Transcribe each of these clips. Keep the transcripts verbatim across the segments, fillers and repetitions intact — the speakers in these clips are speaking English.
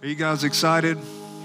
Are you guys excited?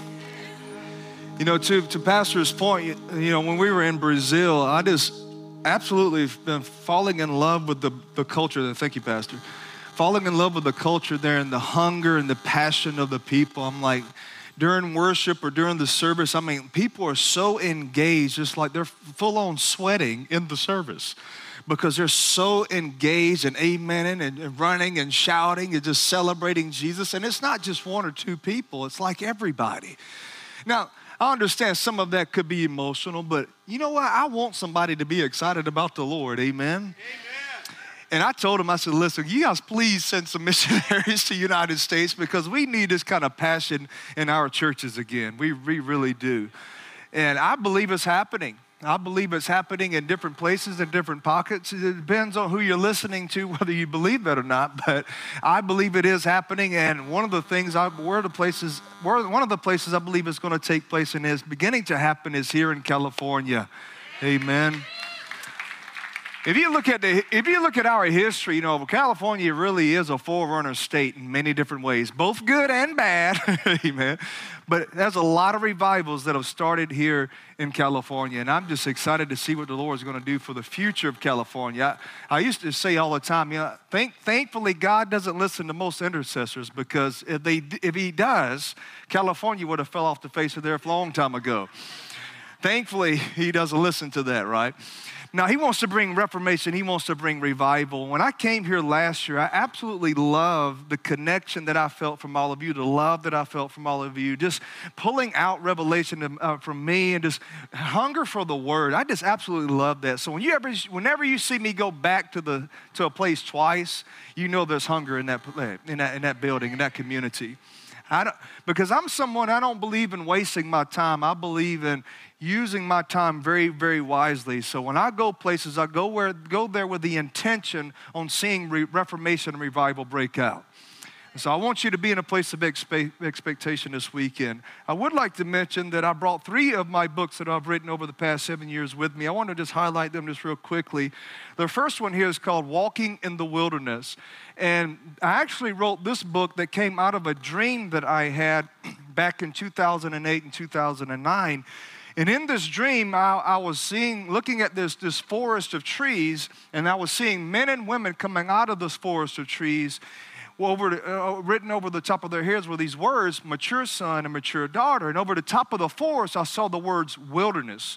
You know, to, to Pastor's point, you, you know, when we were in Brazil, I just absolutely been falling in love with the, the culture there. Thank you, Pastor. Falling in love with the culture there and the hunger and the passion of the people. I'm like, during worship or during the service, I mean, people are so engaged, just like they're full on sweating in the service because they're so engaged and amening and, and running and shouting and just celebrating Jesus. And it's not just one or two people, it's like everybody. Now, I understand some of that could be emotional, but you know what? I want somebody to be excited about the Lord, amen? Amen. And I told him, I said, listen, you guys please send some missionaries to the United States because we need this kind of passion in our churches again. We, we really do. And I believe it's happening. I believe it's happening in different places, in different pockets. It depends on who you're listening to, whether you believe that or not. But I believe it is happening. And one of the things, I, where the places, where one of the places I believe is going to take place and is beginning to happen is here in California. Amen. If you look at the, if you look at our history, you know, California really is a forerunner state in many different ways, both good and bad, amen. But there's a lot of revivals that have started here in California, and I'm just excited to see what the Lord is going to do for the future of California. I, I used to say all the time, you know, thank, thankfully God doesn't listen to most intercessors because if they, if He does, California would have fell off the face of the earth a long time ago. Thankfully, He doesn't listen to that, right? Now, He wants to bring reformation. He wants to bring revival. When I came here last year, I absolutely loved the connection that I felt from all of you, the love that I felt from all of you, just pulling out revelation uh, from me and just hunger for the Word. I just absolutely love that. So when you ever, whenever you see me go back to the to a place twice, you know there's hunger in that in that, in that building, in that community. I don't, because I'm someone, I don't believe in wasting my time. I believe in using my time very, very wisely. So when I go places, I go where go there with the intention on seeing re- reformation and revival break out. And so I want you to be in a place of expe- expectation this weekend. I would like to mention that I brought three of my books that I've written over the past seven years with me. I want to just highlight them just real quickly. The first one here is called Walking in the Wilderness. And I actually wrote this book that came out of a dream that I had back in two thousand eight and two thousand nine. And in this dream, I, I was seeing, looking at this, this forest of trees, and I was seeing men and women coming out of this forest of trees. Over the, uh, written over the top of their heads were these words, mature son and mature daughter. And over the top of the forest, I saw the words wilderness.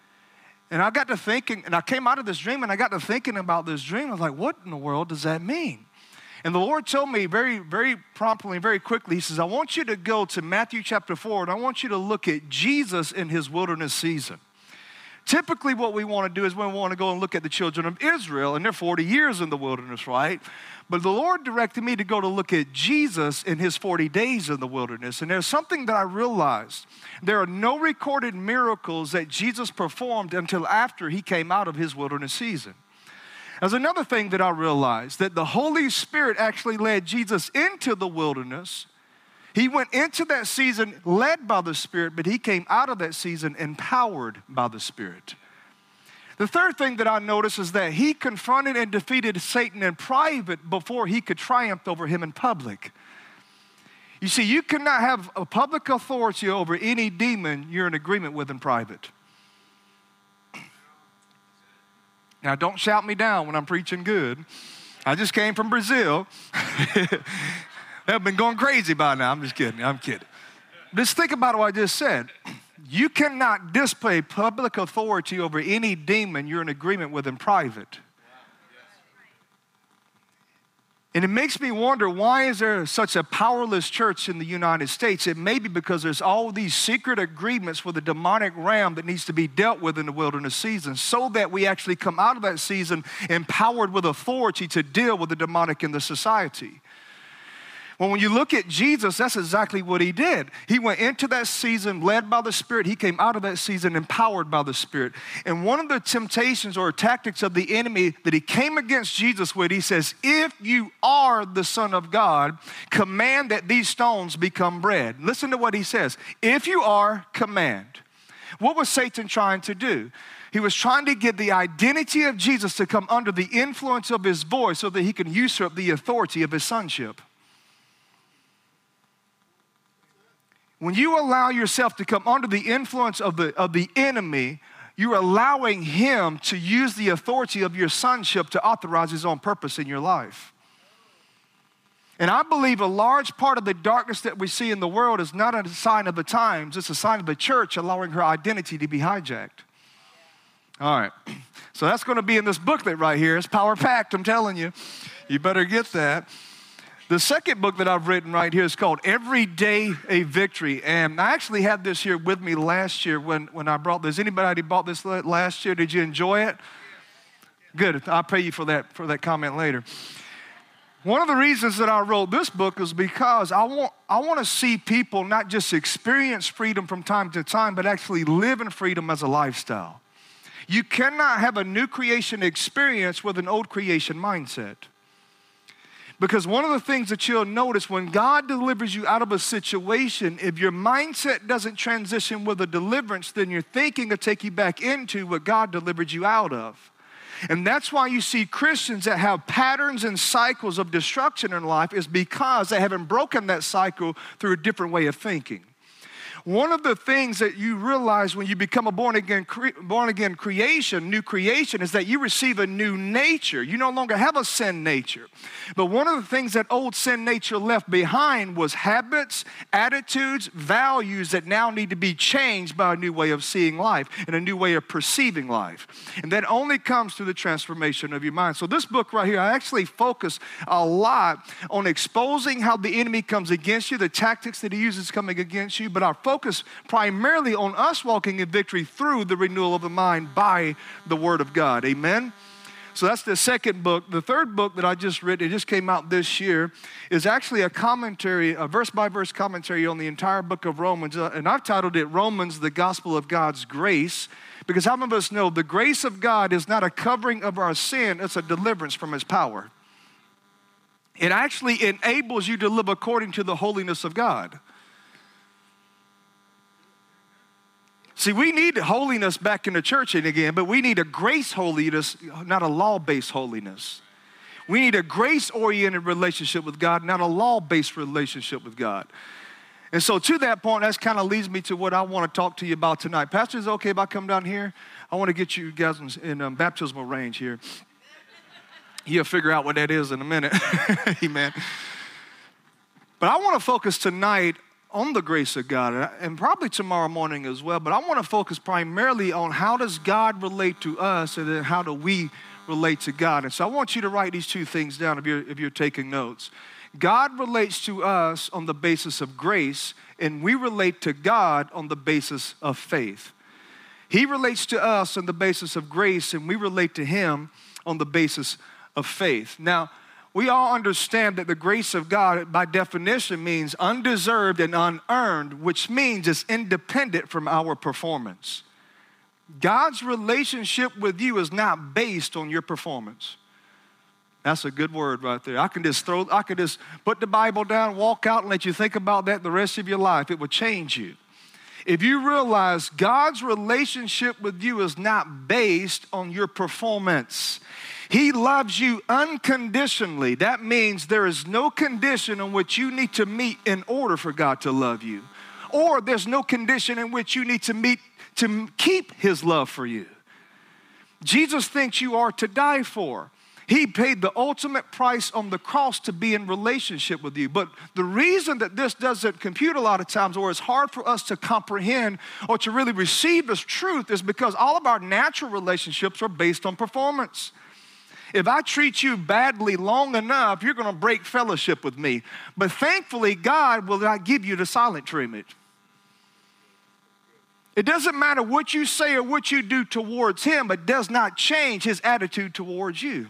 And I got to thinking, and I came out of this dream, and I got to thinking about this dream. I was like, what in the world does that mean? And the Lord told me very, very promptly and very quickly, He says, I want you to go to Matthew chapter four, and I want you to look at Jesus in His wilderness season. Typically what we want to do is we want to go and look at the children of Israel, and they're forty years in the wilderness, right? But the Lord directed me to go to look at Jesus in His forty days in the wilderness. And there's something that I realized. There are no recorded miracles that Jesus performed until after He came out of His wilderness season. There's another thing that I realized, that the Holy Spirit actually led Jesus into the wilderness. He went into that season led by the Spirit, but He came out of that season empowered by the Spirit. The third thing that I noticed is that He confronted and defeated Satan in private before He could triumph over him in public. You see, you cannot have a public authority over any demon you're in agreement with in private. Now, don't shout me down when I'm preaching good. I just came from Brazil. I've been going crazy by now. I'm just kidding. I'm kidding. Just think about what I just said. You cannot display public authority over any demon you're in agreement with in private. And it makes me wonder, why is there such a powerless church in the United States? It may be because there's all these secret agreements with the demonic realm that needs to be dealt with in the wilderness season, so that we actually come out of that season empowered with authority to deal with the demonic in the society. Well, when you look at Jesus, that's exactly what He did. He went into that season led by the Spirit. He came out of that season empowered by the Spirit. And one of the temptations or tactics of the enemy that he came against Jesus with, he says, if you are the Son of God, command that these stones become bread. Listen to what he says. If you are, command. What was Satan trying to do? He was trying to get the identity of Jesus to come under the influence of His voice so that He can usurp the authority of His sonship. When you allow yourself to come under the influence of the, of the enemy, you're allowing him to use the authority of your sonship to authorize his own purpose in your life. And I believe a large part of the darkness that we see in the world is not a sign of the times, it's a sign of the church allowing her identity to be hijacked. All right, so that's going to be in this booklet right here. It's power-packed, I'm telling you. You better get that. The second book that I've written right here is called Every Day a Victory. And I actually had this here with me last year when, when I brought this. Anybody bought this last year? Did you enjoy it? Good. I'll pay you for that, for that comment later. One of the reasons that I wrote this book is because I want, I want to see people not just experience freedom from time to time, but actually live in freedom as a lifestyle. You cannot have a new creation experience with an old creation mindset. Because one of the things that you'll notice when God delivers you out of a situation, if your mindset doesn't transition with a deliverance, then your thinking will take you back into what God delivered you out of. And that's why you see Christians that have patterns and cycles of destruction in life is because they haven't broken that cycle through a different way of thinking. One of the things that you realize when you become a born-again cre- born-again creation, new creation, is that you receive a new nature. You no longer have a sin nature. But one of the things that old sin nature left behind was habits, attitudes, values that now need to be changed by a new way of seeing life and a new way of perceiving life. And that only comes through the transformation of your mind. So this book right here, I actually focus a lot on exposing how the enemy comes against you, the tactics that he uses coming against you, but our focus primarily on us walking in victory through the renewal of the mind by the Word of God. Amen? So that's the second book. The third book that I just read, it just came out this year, is actually a commentary, a verse-by-verse commentary on the entire book of Romans. Uh, and I've titled it Romans, the Gospel of God's Grace, because how many of us know the grace of God is not a covering of our sin, it's a deliverance from His power. It actually enables you to live according to the holiness of God. See, we need holiness back in the church again, but we need a grace holiness, not a law-based holiness. We need a grace-oriented relationship with God, not a law-based relationship with God. And so to that point, that kind of leads me to what I want to talk to you about tonight. Pastor, is it okay if I come down here? I want to get you guys in, in um, baptismal range here. You'll figure out what that is in a minute. Amen. But I want to focus tonight on the grace of God, and probably tomorrow morning as well, but I want to focus primarily on how does God relate to us, and then how do we relate to God. And so I want you to write these two things down if you're, if you're taking notes. God relates to us on the basis of grace, and we relate to God on the basis of faith. He relates to us on the basis of grace, and we relate to Him on the basis of faith. Now, we all understand that the grace of God, by definition, means undeserved and unearned, which means it's independent from our performance. God's relationship with you is not based on your performance. That's a good word right there. I can just throw, I can just put the Bible down, walk out, and let you think about that the rest of your life. It will change you. If you realize God's relationship with you is not based on your performance, He loves you unconditionally. That means there is no condition in which you need to meet in order for God to love you. Or there's no condition in which you need to meet to keep His love for you. Jesus thinks you are to die for. He paid the ultimate price on the cross to be in relationship with you. But the reason that this doesn't compute a lot of times, or it's hard for us to comprehend or to really receive this truth, is because all of our natural relationships are based on performance. If I treat you badly long enough, you're going to break fellowship with me. But thankfully, God will not give you the silent treatment. It doesn't matter what you say or what you do towards Him, it does not change His attitude towards you.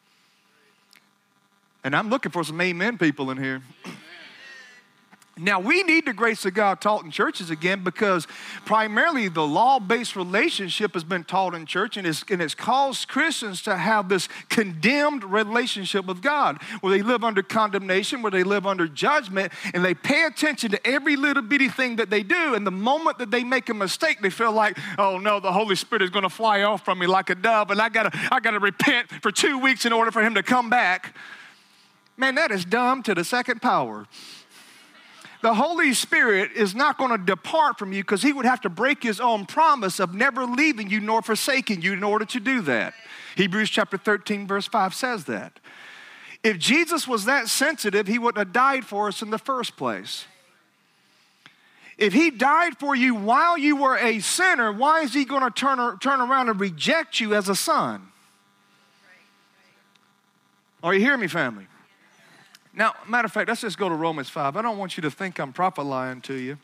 And I'm looking for some amen people in here. Now, we need the grace of God taught in churches again, because primarily the law-based relationship has been taught in church, and it's, and it's caused Christians to have this condemned relationship with God, where they live under condemnation, where they live under judgment, and they pay attention to every little bitty thing that they do. And the moment that they make a mistake, they feel like, oh no, the Holy Spirit is going to fly off from me like a dove, and I gotta, I gotta repent for two weeks in order for Him to come back. Man, that is dumb to the second power. the Holy Spirit is not going to depart from you because he would have to break his own promise of never leaving you nor forsaking you in order to do that. Hebrews chapter thirteen, verse five says that. If Jesus was that sensitive, he wouldn't have died for us in the first place. If he died for you while you were a sinner, why is he going to turn, turn around and reject you as a son? Are you hearing me, family? Now, matter of fact, let's just go to Romans five. I don't want you to think I'm prophet lying to you.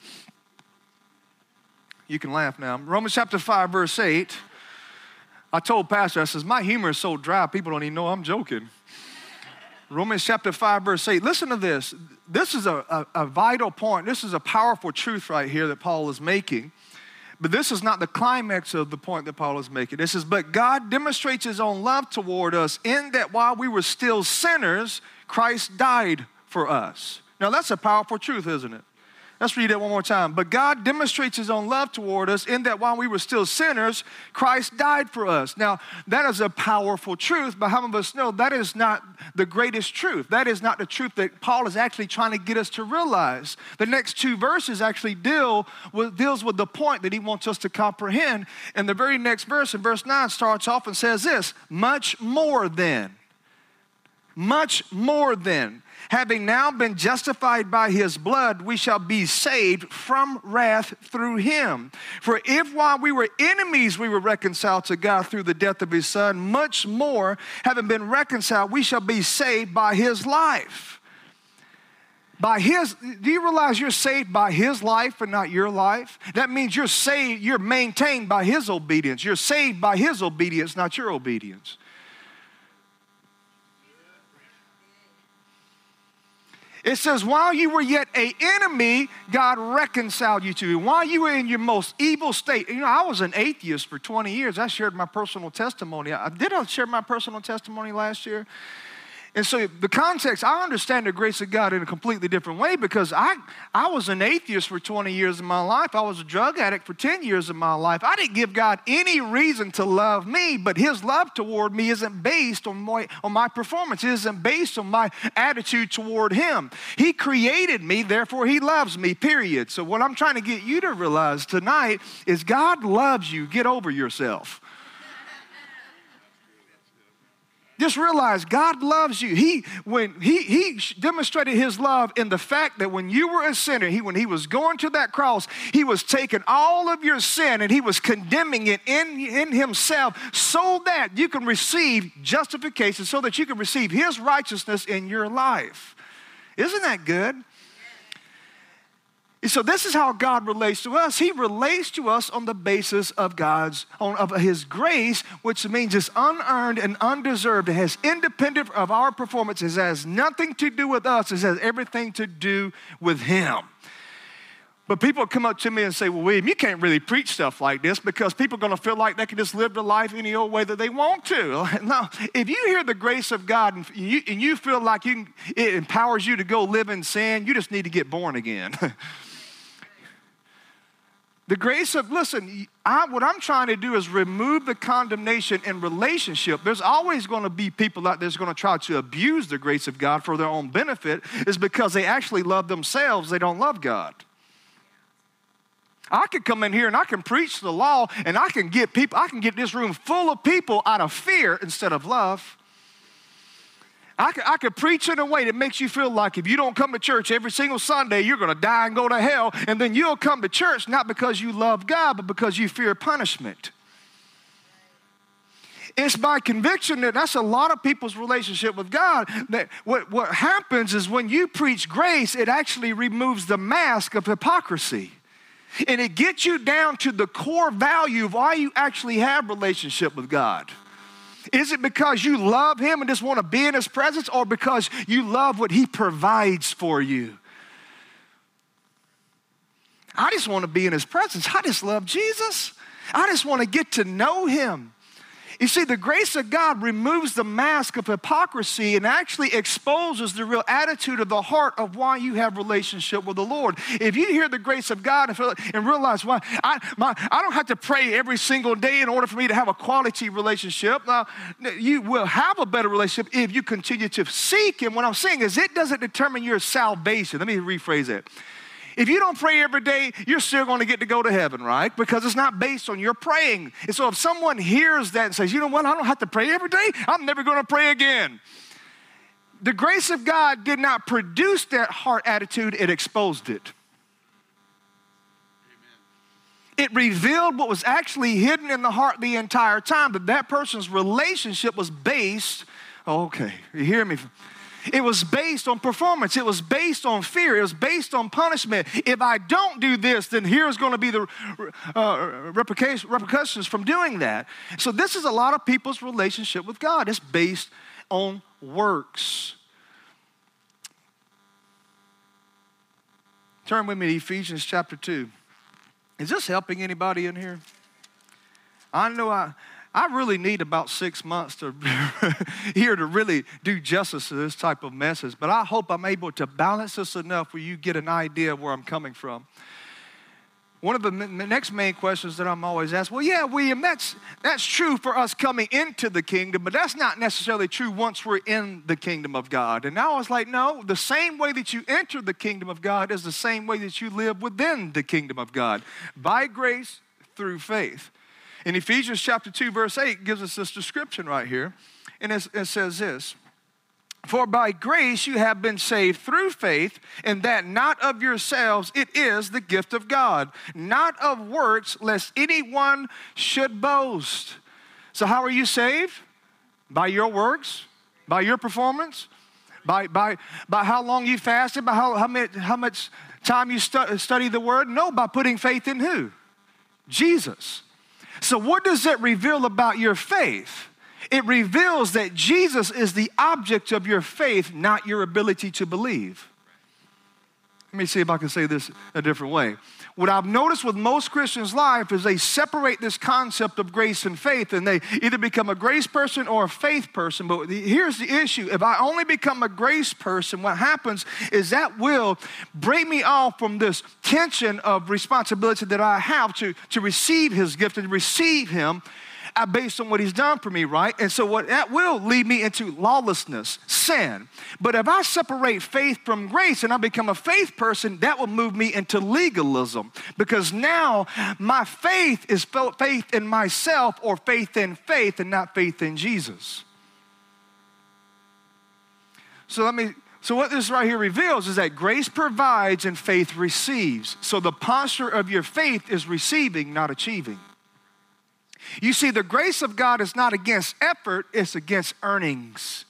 You can laugh now. Romans chapter five, verse eight. I told Pastor, I says, my humor is so dry, people don't even know I'm joking. Romans chapter five, verse eight. Listen to this. This is a, a, a vital point. This is a powerful truth right here that Paul is making. But this is not the climax of the point that Paul is making. This is, but God demonstrates his own love toward us in that while we were still sinners, Christ died for us. Now that's a powerful truth, isn't it? Let's read that one more time. But God demonstrates his own love toward us in that while we were still sinners, Christ died for us. Now, that is a powerful truth, but how many of us know that is not the greatest truth? That is not the truth that Paul is actually trying to get us to realize. The next two verses actually deal with, deals with the point that he wants us to comprehend. And the very next verse, in verse nine, starts off and says this, much more than, much more than, having now been justified by his blood, we shall be saved from wrath through him. For if while we were enemies, we were reconciled to God through the death of his son, much more, having been reconciled, we shall be saved by his life. By his, do you realize you're saved by his life and not your life? That means you're saved, you're maintained by his obedience. You're saved by his obedience, not your obedience. It says, while you were yet an enemy, God reconciled you to him. While you were in your most evil state. You know, I was an atheist for twenty years. I shared my personal testimony. I, did I share my personal testimony last year? And so the context, I understand the grace of God in a completely different way because I, I was an atheist for twenty years of my life. I was a drug addict for ten years of my life. I didn't give God any reason to love me, but his love toward me isn't based on my, on my performance. It isn't based on my attitude toward him. He created me, therefore he loves me, period. So what I'm trying to get you to realize tonight is God loves you. Get over yourself. Just realize God loves you. He, when he, he demonstrated his love in the fact that when you were a sinner, he, when he was going to that cross, he was taking all of your sin and he was condemning it in, in himself so that you can receive justification, so that you can receive his righteousness in your life. Isn't that good? So this is how God relates to us. He relates to us on the basis of God's, on, of his grace, which means it's unearned and undeserved. It has independent of our performance. It has nothing to do with us. It has everything to do with him. But people come up to me and say, well, William, you can't really preach stuff like this because people are going to feel like they can just live their life any old way that they want to. No, if you hear the grace of God and you, and you feel like you can, it empowers you to go live in sin, you just need to get born again. The grace of, listen, I, what I'm trying to do is remove the condemnation in relationship. There's always going to be people out there that's going to try to abuse the grace of God for their own benefit. It's because they actually love themselves. They don't love God. I could come in here and I can preach the law and I can get people, I can get this room full of people out of fear instead of love. I could, I could preach in a way that makes you feel like if you don't come to church every single Sunday, you're going to die and go to hell. And then you'll come to church not because you love God, but because you fear punishment. It's by conviction that that's a lot of people's relationship with God. That what, what happens is when you preach grace, it actually removes the mask of hypocrisy. And it gets you down to the core value of why you actually have relationship with God. Is it because you love him and just want to be in his presence, or because you love what he provides for you? I just want to be in his presence. I just love Jesus. I just want to get to know him. You see, the grace of God removes the mask of hypocrisy and actually exposes the real attitude of the heart of why you have relationship with the Lord. If you hear the grace of God and, feel, and realize, why I, my, I don't have to pray every single day in order for me to have a quality relationship. Now, you will have a better relationship if you continue to seek him. What I'm saying is it doesn't determine your salvation. Let me rephrase it. If you don't pray every day, you're still going to get to go to heaven, right? Because it's not based on your praying. And so if someone hears that and says, you know what, I don't have to pray every day, I'm never going to pray again. The grace of God did not produce that heart attitude, it exposed it. It revealed what was actually hidden in the heart the entire time, that that person's relationship was based, oh, okay, you hear me? It was based on performance. It was based on fear. It was based on punishment. If I don't do this, then here's going to be the uh, repercussions from doing that. So this is a lot of people's relationship with God. It's based on works. Turn with me to Ephesians chapter two. Is this helping anybody in here? I know I... I really need about six months to here to really do justice to this type of message, but I hope I'm able to balance this enough where you get an idea of where I'm coming from. One of the next main questions that I'm always asked, well, yeah, William, that's, that's true for us coming into the kingdom, but that's not necessarily true once we're in the kingdom of God. And now I was like, no, the same way that you enter the kingdom of God is the same way that you live within the kingdom of God, by grace through faith. In Ephesians chapter two, verse eight, gives us this description right here. And it, it says this, for by grace you have been saved through faith, and that not of yourselves, it is the gift of God, not of works, lest anyone should boast. So how are you saved? By your works? By your performance? By, by, by how long you fasted? By how, how, much, how much time you stu- study the word? No, by putting faith in who? Jesus. So what does it reveal about your faith? It reveals that Jesus is the object of your faith, not your ability to believe. Let me see if I can say this a different way. What I've noticed with most Christians' life is they separate this concept of grace and faith, and they either become a grace person or a faith person. But here's the issue. If I only become a grace person, what happens is that will break me off from this tension of responsibility that I have to, to receive his gift and receive him based on what he's done for me, right? And so what that will lead me into lawlessness, sin. But if I separate faith from grace and I become a faith person, that will move me into legalism, because now my faith is faith in myself or faith in faith and not faith in Jesus. So let me So what this right here reveals is that grace provides and faith receives. So the posture of your faith is receiving, not achieving. You see, the grace of God is not against effort, it's against earnings.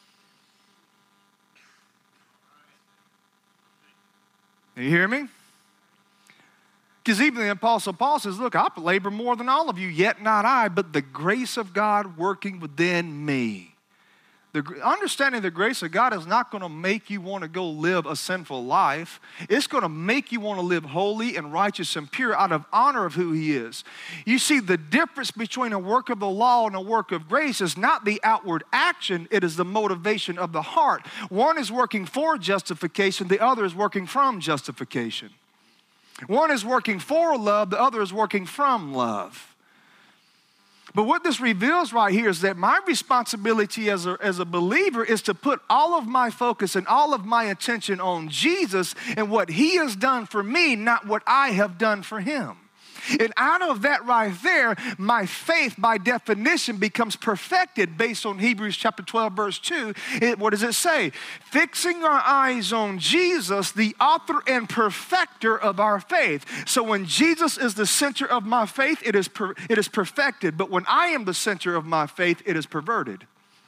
You hear me? Because even the Apostle Paul says, look, I labor more than all of you, yet not I, but the grace of God working within me. The, understanding the grace of God is not going to make you want to go live a sinful life. It's going to make you want to live holy and righteous and pure out of honor of who he is. You see, the difference between a work of the law and a work of grace is not the outward action, it is the motivation of the heart. One is working for justification, the other is working from justification. One is working for love, the other is working from love. But what this reveals right here is that my responsibility as a, as a believer is to put all of my focus and all of my attention on Jesus and what he has done for me, not what I have done for him. And out of that right there, my faith by definition becomes perfected based on Hebrews chapter twelve, verse two. It, what does it say? Fixing our eyes on Jesus, the author and perfecter of our faith. So when Jesus is the center of my faith, it is, per, it is perfected. But when I am the center of my faith, it is perverted.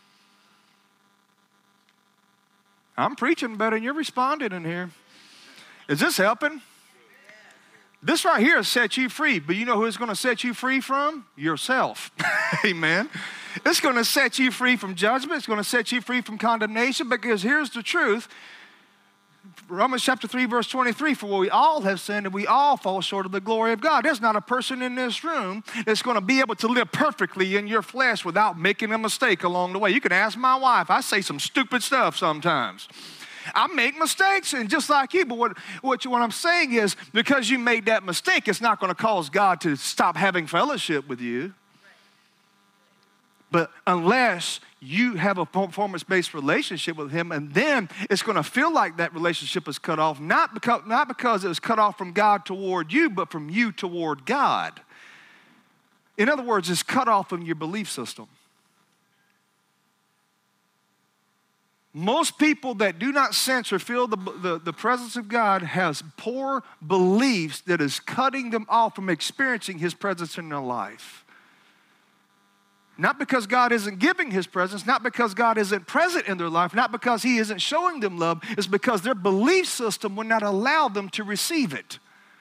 I'm preaching better than you're responding in here. Is this helping? This right here set you free, but you know who it's going to set you free from? Yourself. Amen. It's going to set you free from judgment. It's going to set you free from condemnation, because here's the truth. Romans chapter three, verse twenty-three, for we all have sinned and we all fall short of the glory of God. There's not a person in this room that's going to be able to live perfectly in your flesh without making a mistake along the way. You can ask my wife. I say some stupid stuff sometimes. I make mistakes, and just like you, but what, what, you, what I'm saying is, because you made that mistake, it's not going to cause God to stop having fellowship with you. But unless you have a performance-based relationship with him, and then it's going to feel like that relationship is cut off, not because, not because it was cut off from God toward you, but from you toward God. In other words, it's cut off from your belief system. Most people that do not sense or feel the, the, the presence of God has poor beliefs that is cutting them off from experiencing his presence in their life. Not because God isn't giving his presence, not because God isn't present in their life, not because he isn't showing them love. It's because their belief system will not allow them to receive it.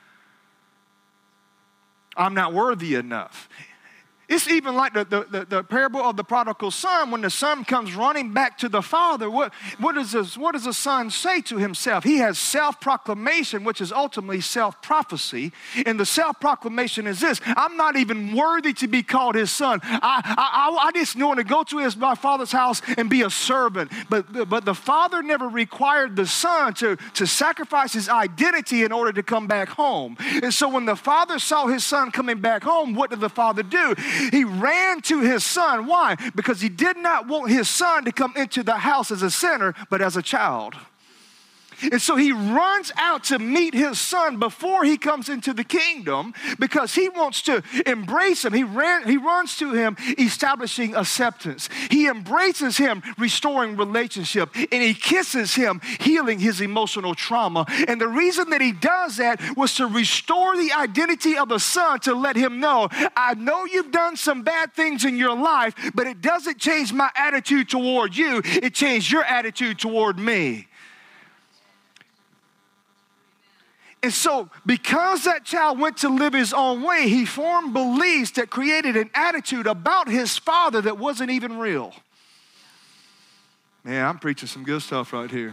I'm not worthy enough. It's even like the, the, the, the parable of the prodigal son. When the son comes running back to the father, what, what, does this, what does the son say to himself? He has self-proclamation, which is ultimately self-prophecy. And the self-proclamation is this: I'm not even worthy to be called his son. I, I, I just want to go to his, my father's house and be a servant. But, but the father never required the son to, to sacrifice his identity in order to come back home. And so when the father saw his son coming back home, what did the father do? He ran to his son. Why? Because he did not want his son to come into the house as a sinner, but as a child. And so he runs out to meet his son before he comes into the kingdom because he wants to embrace him. He, ran, he runs to him, establishing acceptance. He embraces him, restoring relationship. And he kisses him, healing his emotional trauma. And the reason that he does that was to restore the identity of the son, to let him know, I know you've done some bad things in your life, but it doesn't change my attitude toward you. It changed your attitude toward me. And so, because that child went to live his own way, he formed beliefs that created an attitude about his father that wasn't even real. Man, I'm preaching some good stuff right here.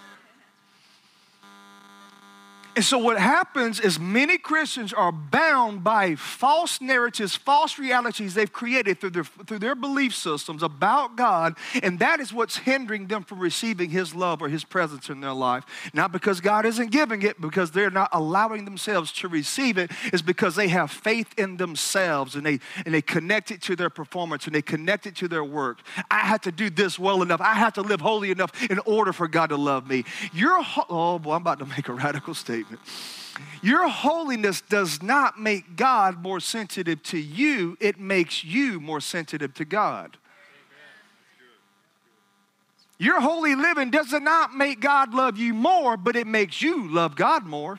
And so what happens is many Christians are bound by false narratives, false realities they've created through their, through their belief systems about God, and that is what's hindering them from receiving his love or his presence in their life. Not because God isn't giving it, because they're not allowing themselves to receive it. It's because they have faith in themselves, and they, and they connect it to their performance, and they connect it to their work. I have to do this well enough. I have to live holy enough in order for God to love me. You're, oh boy, I'm about to make a radical statement. Your holiness does not make God more sensitive to you. It makes you more sensitive to God. Your holy living does not make God love you more, but it makes you love God more.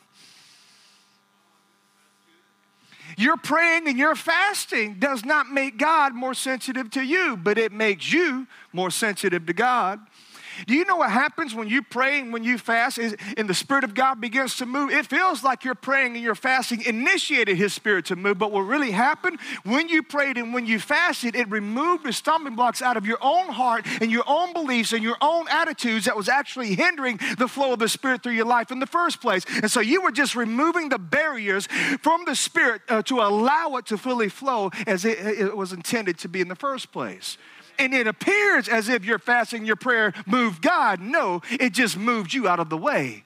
Your praying and your fasting does not make God more sensitive to you, but it makes you more sensitive to God. Do you know what happens when you pray and when you fast is, and the Spirit of God begins to move? It feels like your praying and your fasting initiated his Spirit to move, but what really happened when you prayed and when you fasted, it removed the stumbling blocks out of your own heart and your own beliefs and your own attitudes that was actually hindering the flow of the Spirit through your life in the first place. And so you were just removing the barriers from the Spirit uh, to allow it to fully flow as it, it was intended to be in the first place. And it appears as if your fasting, your prayer moved God. No, it just moved you out of the way.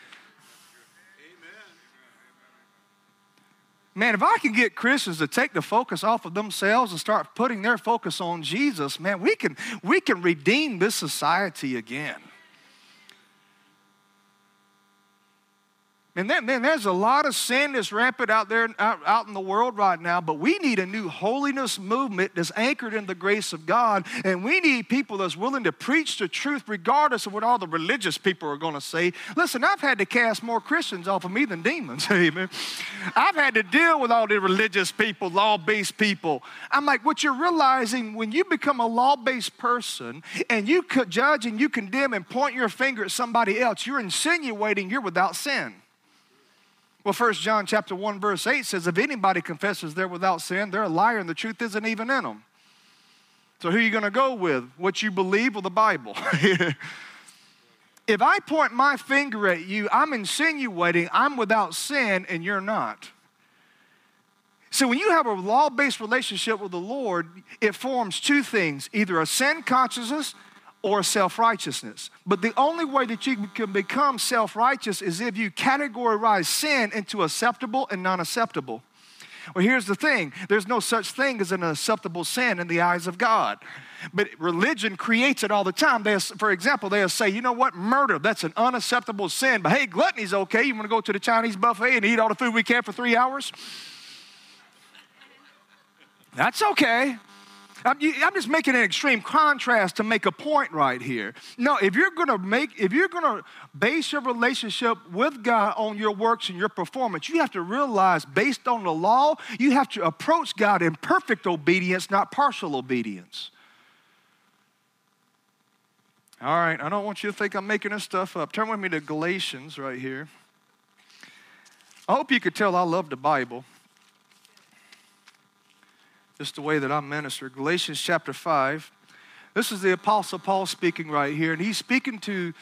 Amen. Man, if I can get Christians to take the focus off of themselves and start putting their focus on Jesus, man, we can, we can redeem this society again. And then, then there's a lot of sin that's rampant out there, out, out in the world right now, but we need a new holiness movement that's anchored in the grace of God, and we need people that's willing to preach the truth regardless of what all the religious people are going to say. Listen, I've had to cast more Christians off of me than demons, amen. I've had to deal with all the religious people, law-based people. I'm like, what you're realizing when you become a law-based person and you could judge and you condemn and point your finger at somebody else, you're insinuating you're without sin. Well, First John chapter one, verse eight says, if anybody confesses they're without sin, they're a liar and the truth isn't even in them. So who are you going to go with? What you believe or the Bible? If I point my finger at you, I'm insinuating I'm without sin and you're not. So when you have a law-based relationship with the Lord, it forms two things, either a sin consciousness or self-righteousness. But the only way that you can become self-righteous is if you categorize sin into acceptable and non-acceptable. Well, here's the thing. There's no such thing as an acceptable sin in the eyes of God. But religion creates it all the time. They, for example, they'll say, you know what, murder, that's an unacceptable sin. But hey, gluttony's okay. You want to go to the Chinese buffet and eat all the food we can for three hours? That's okay. I'm, I'm just making an extreme contrast to make a point right here. No, if you're gonna make, if you're gonna base your relationship with God on your works and your performance, you have to realize, based on the law, you have to approach God in perfect obedience, not partial obedience. All right, I don't want you to think I'm making this stuff up. Turn with me to Galatians right here. I hope you could tell I love the Bible. Just the way that I minister. Galatians chapter five. This is the Apostle Paul speaking right here. And he's speaking to,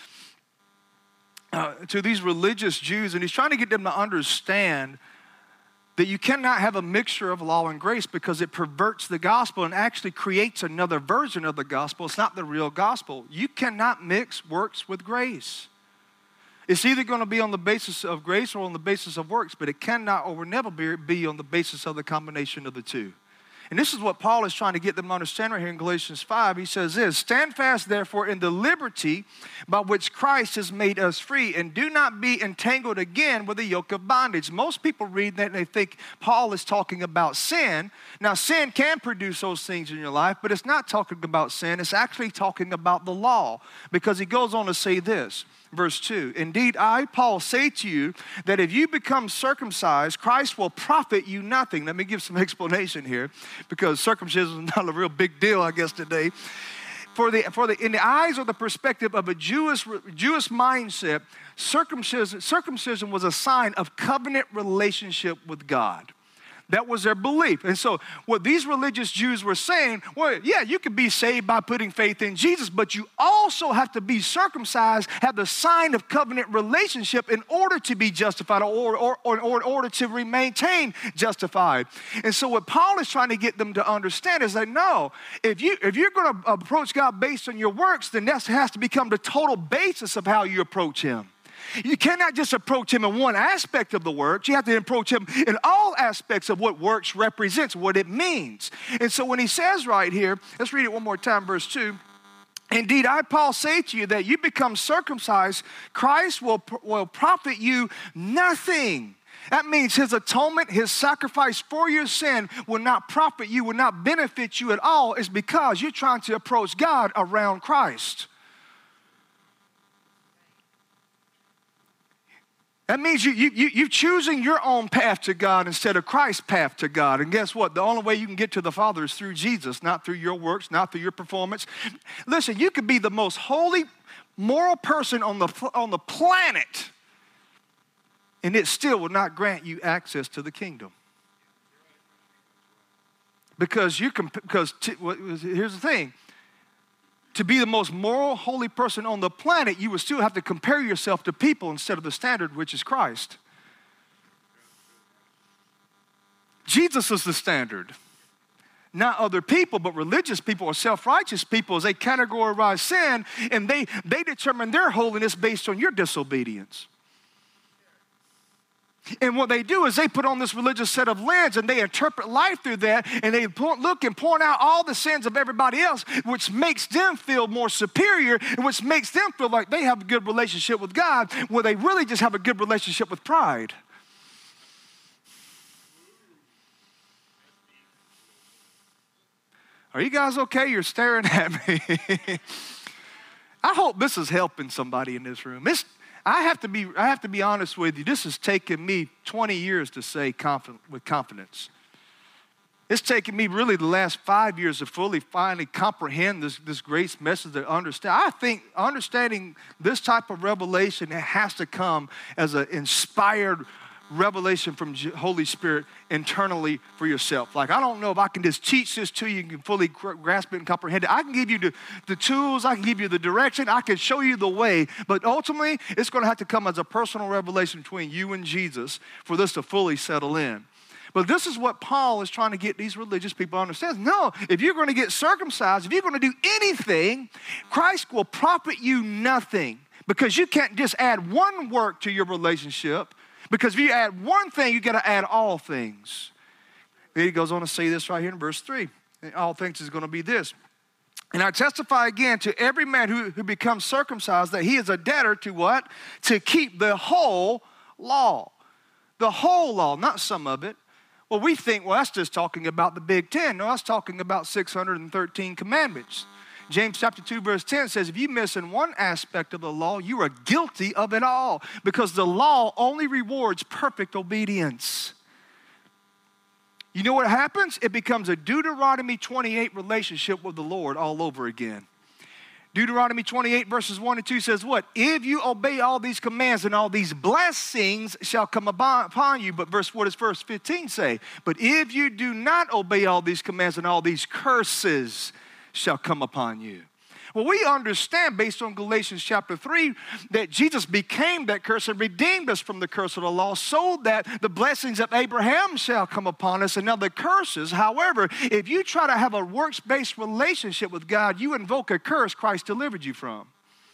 uh, to these religious Jews. And he's trying to get them to understand that you cannot have a mixture of law and grace because it perverts the gospel and actually creates another version of the gospel. It's not the real gospel. You cannot mix works with grace. It's either going to be on the basis of grace or on the basis of works, but it cannot or will never be, be on the basis of the combination of the two. And this is what Paul is trying to get them to understand right here in Galatians five. He says this, stand fast therefore in the liberty by which Christ has made us free, and do not be entangled again with the yoke of bondage. Most people read that and they think Paul is talking about sin. Now sin can produce those things in your life, but it's not talking about sin. It's actually talking about the law, because he goes on to say this. Verse two, indeed, I, Paul, say to you that if you become circumcised, Christ will profit you nothing. Let me give some explanation here, because circumcision is not a real big deal, I guess, today. For the, for the, in the eyes or the perspective of a Jewish, Jewish mindset, circumcision, circumcision was a sign of covenant relationship with God. That was their belief. And so what these religious Jews were saying, well, yeah, you could be saved by putting faith in Jesus, but you also have to be circumcised, have the sign of covenant relationship in order to be justified, or, or, or, or in order to remain justified. And so what Paul is trying to get them to understand is that, no, if, you, if you're going to approach God based on your works, then that has to become the total basis of how you approach him. You cannot just approach him in one aspect of the works. You have to approach him in all aspects of what works represents, what it means. And so when he says right here, let's read it one more time, verse two. Indeed, I, Paul, say to you that you become circumcised, Christ will, will profit you nothing. That means his atonement, his sacrifice for your sin will not profit you, will not benefit you at all. It's because you're trying to approach God around Christ. That means you, you, you, you're choosing your own path to God instead of Christ's path to God. And guess what? The only way you can get to the Father is through Jesus, not through your works, not through your performance. Listen, you could be the most holy, moral person on the, on the planet, and it still will not grant you access to the kingdom. Because you can, because t- here's the thing. To be the most moral, holy person on the planet, you would still have to compare yourself to people instead of the standard, which is Christ. Jesus is the standard. Not other people, but religious people or self-righteous people, as they categorize sin, and they, they determine their holiness based on your disobedience. And what they do is they put on this religious set of lens and they interpret life through that, and they look and point out all the sins of everybody else, which makes them feel more superior, and which makes them feel like they have a good relationship with God, where they really just have a good relationship with pride. Are you guys okay? You're staring at me. I hope this is helping somebody in this room. It's I have to be, I have to be honest with you. This has taken me twenty years to say confident, with confidence. It's taken me really the last five years to fully finally comprehend this, this grace message, to understand. I think understanding this type of revelation, it has to come as an inspired revelation from Holy Spirit internally for yourself. Like, I don't know if I can just teach this to you, you can fully grasp it and comprehend it. I can give you the, the tools, I can give you the direction, I can show you the way, but ultimately it's going to have to come as a personal revelation between you and Jesus for this to fully settle in. But this is what Paul is trying to get these religious people to understand. No, if you're going to get circumcised, if you're going to do anything, Christ will profit you nothing, because you can't just add one work to your relationship. Because if you add one thing, you got to add all things. Then he goes on to say this right here in verse three. And all things is going to be this. And I testify again to every man who, who becomes circumcised that he is a debtor to what? To keep the whole law. The whole law, not some of it. Well, we think, well, that's just talking about the Big Ten. No, that's talking about six hundred thirteen commandments. James chapter two, verse ten says, if you miss in one aspect of the law, you are guilty of it all, because the law only rewards perfect obedience. You know what happens? It becomes a Deuteronomy twenty-eight relationship with the Lord all over again. Deuteronomy twenty-eight verses one and two says what? If you obey all these commands, and all these blessings shall come upon you. But verse, what does verse fifteen say? But if you do not obey all these commands, and all these curses shall come upon you. Well, we understand based on Galatians chapter three that Jesus became that curse and redeemed us from the curse of the law, so that the blessings of Abraham shall come upon us and other curses. However, if you try to have a works-based relationship with God, you invoke a curse Christ delivered you from.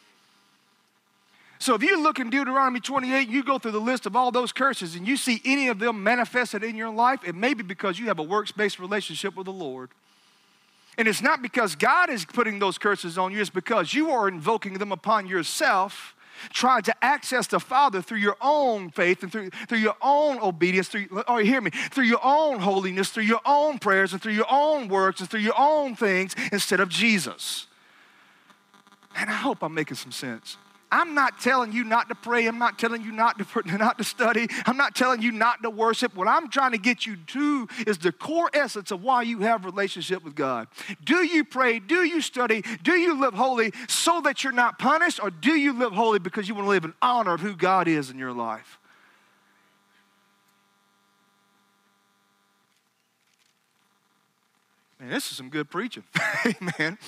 So if you look in Deuteronomy twenty-eight, you go through the list of all those curses and you see any of them manifested in your life, it may be because you have a works-based relationship with the Lord. And it's not because God is putting those curses on you, it's because you are invoking them upon yourself, trying to access the Father through your own faith and through, through your own obedience, through, oh, you hear me, through your own holiness, through your own prayers, and through your own works, and through your own things, instead of Jesus. And I hope I'm making some sense. I'm not telling you not to pray. I'm not telling you not to, not to study. I'm not telling you not to worship. What I'm trying to get you to is the core essence of why you have a relationship with God. Do you pray? Do you study? Do you live holy so that you're not punished? Or do you live holy because you want to live in honor of who God is in your life? Man, this is some good preaching. Amen.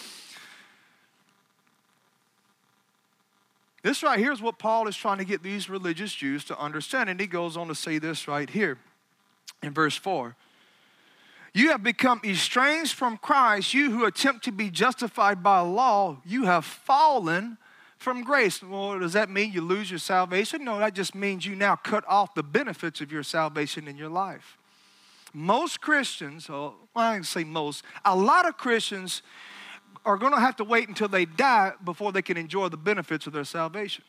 This right here is what Paul is trying to get these religious Jews to understand. And he goes on to say this right here in verse four. You have become estranged from Christ, you who attempt to be justified by law. You have fallen from grace. Well, does that mean you lose your salvation? No, that just means you now cut off the benefits of your salvation in your life. Most Christians, well, I didn't say most, a lot of Christians are going to have to wait until they die before they can enjoy the benefits of their salvation.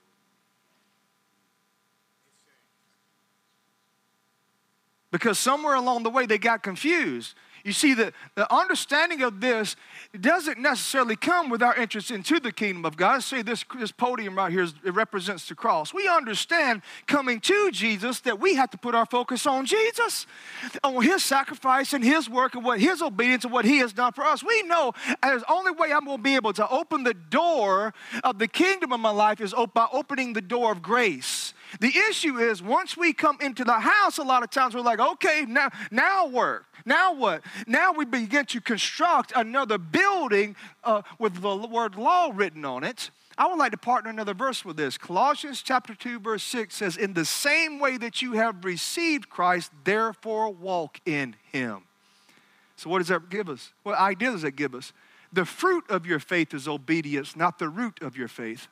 Because somewhere along the way they got confused. You see, the, the understanding of this doesn't necessarily come with our entrance into the kingdom of God. See, this, this podium right here, is, it represents the cross. We understand coming to Jesus that we have to put our focus on Jesus, on his sacrifice and his work and what his obedience and what he has done for us. We know the only way I'm going to be able to open the door of the kingdom of my life is by opening the door of grace. The issue is once we come into the house, a lot of times we're like, okay, now, now work. Now what? Now we begin to construct another building uh, with the word law written on it. I would like to partner another verse with this. Colossians chapter two, verse six says, in the same way that you have received Christ, therefore walk in him. So what does that give us? What idea does that give us? The fruit of your faith is obedience, not the root of your faith.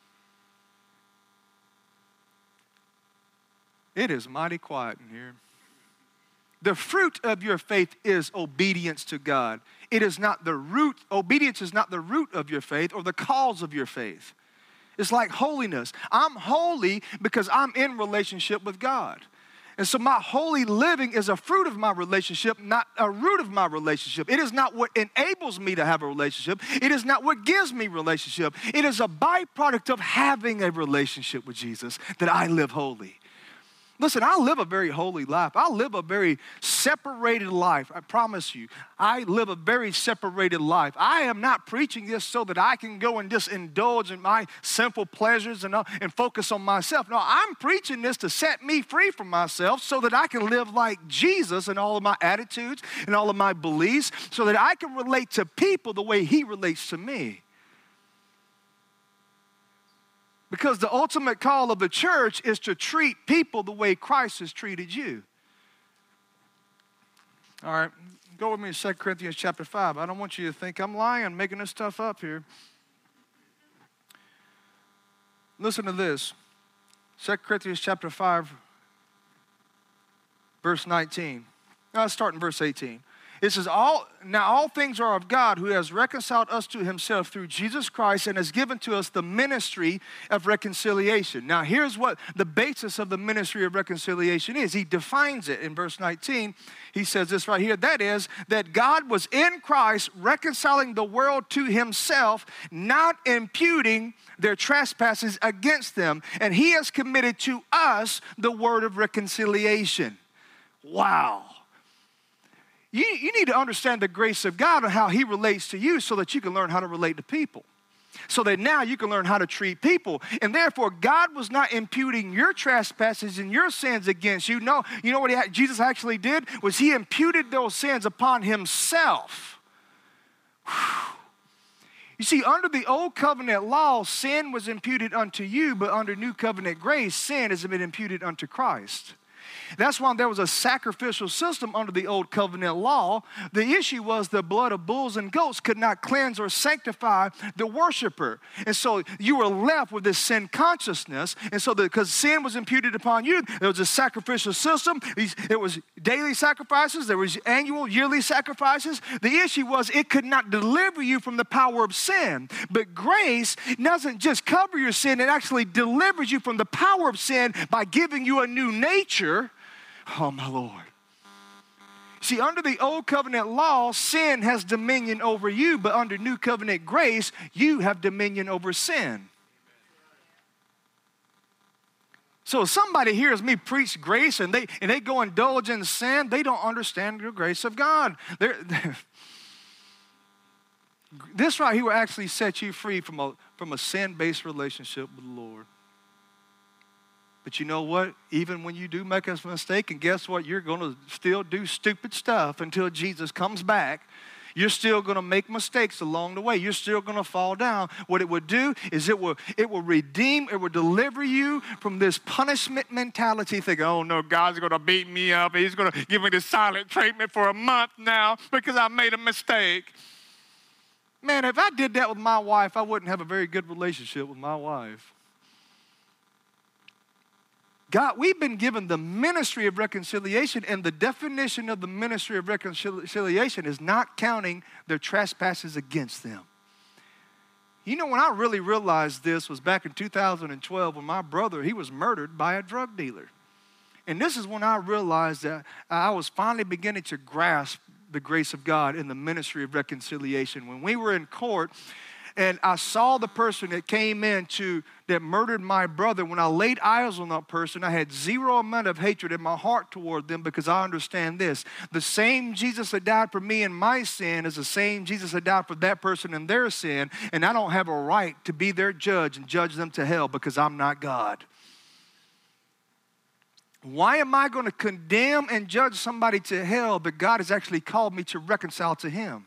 It is mighty quiet in here. The fruit of your faith is obedience to God. It is not the root. Obedience is not the root of your faith or the cause of your faith. It's like holiness. I'm holy because I'm in relationship with God. And so my holy living is a fruit of my relationship, not a root of my relationship. It is not what enables me to have a relationship. It is not what gives me relationship. It is a byproduct of having a relationship with Jesus that I live holy. Listen, I live a very holy life. I live a very separated life. I promise you, I live a very separated life. I am not preaching this so that I can go and just indulge in my simple pleasures and, uh, and focus on myself. No, I'm preaching this to set me free from myself so that I can live like Jesus in all of my attitudes and all of my beliefs, so that I can relate to people the way he relates to me. Because the ultimate call of the church is to treat people the way Christ has treated you. All right, go with me to Second Corinthians chapter five. I don't want you to think I'm lying, making this stuff up here. Listen to this. Second Corinthians chapter five, verse nineteen. Now let's start in verse eighteen. It says, all, now all things are of God, who has reconciled us to himself through Jesus Christ and has given to us the ministry of reconciliation. Now here's what the basis of the ministry of reconciliation is. He defines it in verse nineteen. He says this right here. That is, that God was in Christ reconciling the world to himself, not imputing their trespasses against them. And he has committed to us the word of reconciliation. Wow. You, you need to understand the grace of God and how he relates to you so that you can learn how to relate to people. So that now you can learn how to treat people. And therefore, God was not imputing your trespasses and your sins against you. No, you know what he, Jesus actually did? Was he imputed those sins upon himself. Whew. You see, under the old covenant law, sin was imputed unto you, but under new covenant grace, sin has been imputed unto Christ. That's why there was a sacrificial system under the old covenant law. The issue was the blood of bulls and goats could not cleanse or sanctify the worshiper. And so you were left with this sin consciousness. And so because sin was imputed upon you, there was a sacrificial system. It was daily sacrifices. There was annual, yearly sacrifices. The issue was it could not deliver you from the power of sin. But grace doesn't just cover your sin. It actually delivers you from the power of sin by giving you a new nature. Oh, my Lord. See, under the old covenant law, sin has dominion over you, but under new covenant grace, you have dominion over sin. So if somebody hears me preach grace and they, and they go indulge in sin, they don't understand the grace of God. They're, they're, this right here will actually set you free from a, from a sin-based relationship with the Lord. But you know what? Even when you do make a mistake, and guess what? You're going to still do stupid stuff until Jesus comes back. You're still going to make mistakes along the way. You're still going to fall down. What it would do is it will, it will redeem, it will deliver you from this punishment mentality thinking, oh no, God's going to beat me up. He's going to give me the silent treatment for a month now because I made a mistake. Man, if I did that with my wife, I wouldn't have a very good relationship with my wife. God, we've been given the ministry of reconciliation, and the definition of the ministry of reconciliation is not counting their trespasses against them. You know, when I really realized this was back in two thousand twelve when my brother, he was murdered by a drug dealer. And this is when I realized that I was finally beginning to grasp the grace of God in the ministry of reconciliation. When we were in court, and I saw the person that came in to, that murdered my brother. When I laid eyes on that person, I had zero amount of hatred in my heart toward them because I understand this. The same Jesus that died for me in my sin is the same Jesus that died for that person in their sin. And I don't have a right to be their judge and judge them to hell because I'm not God. Why am I going to condemn and judge somebody to hell that God has actually called me to reconcile to him?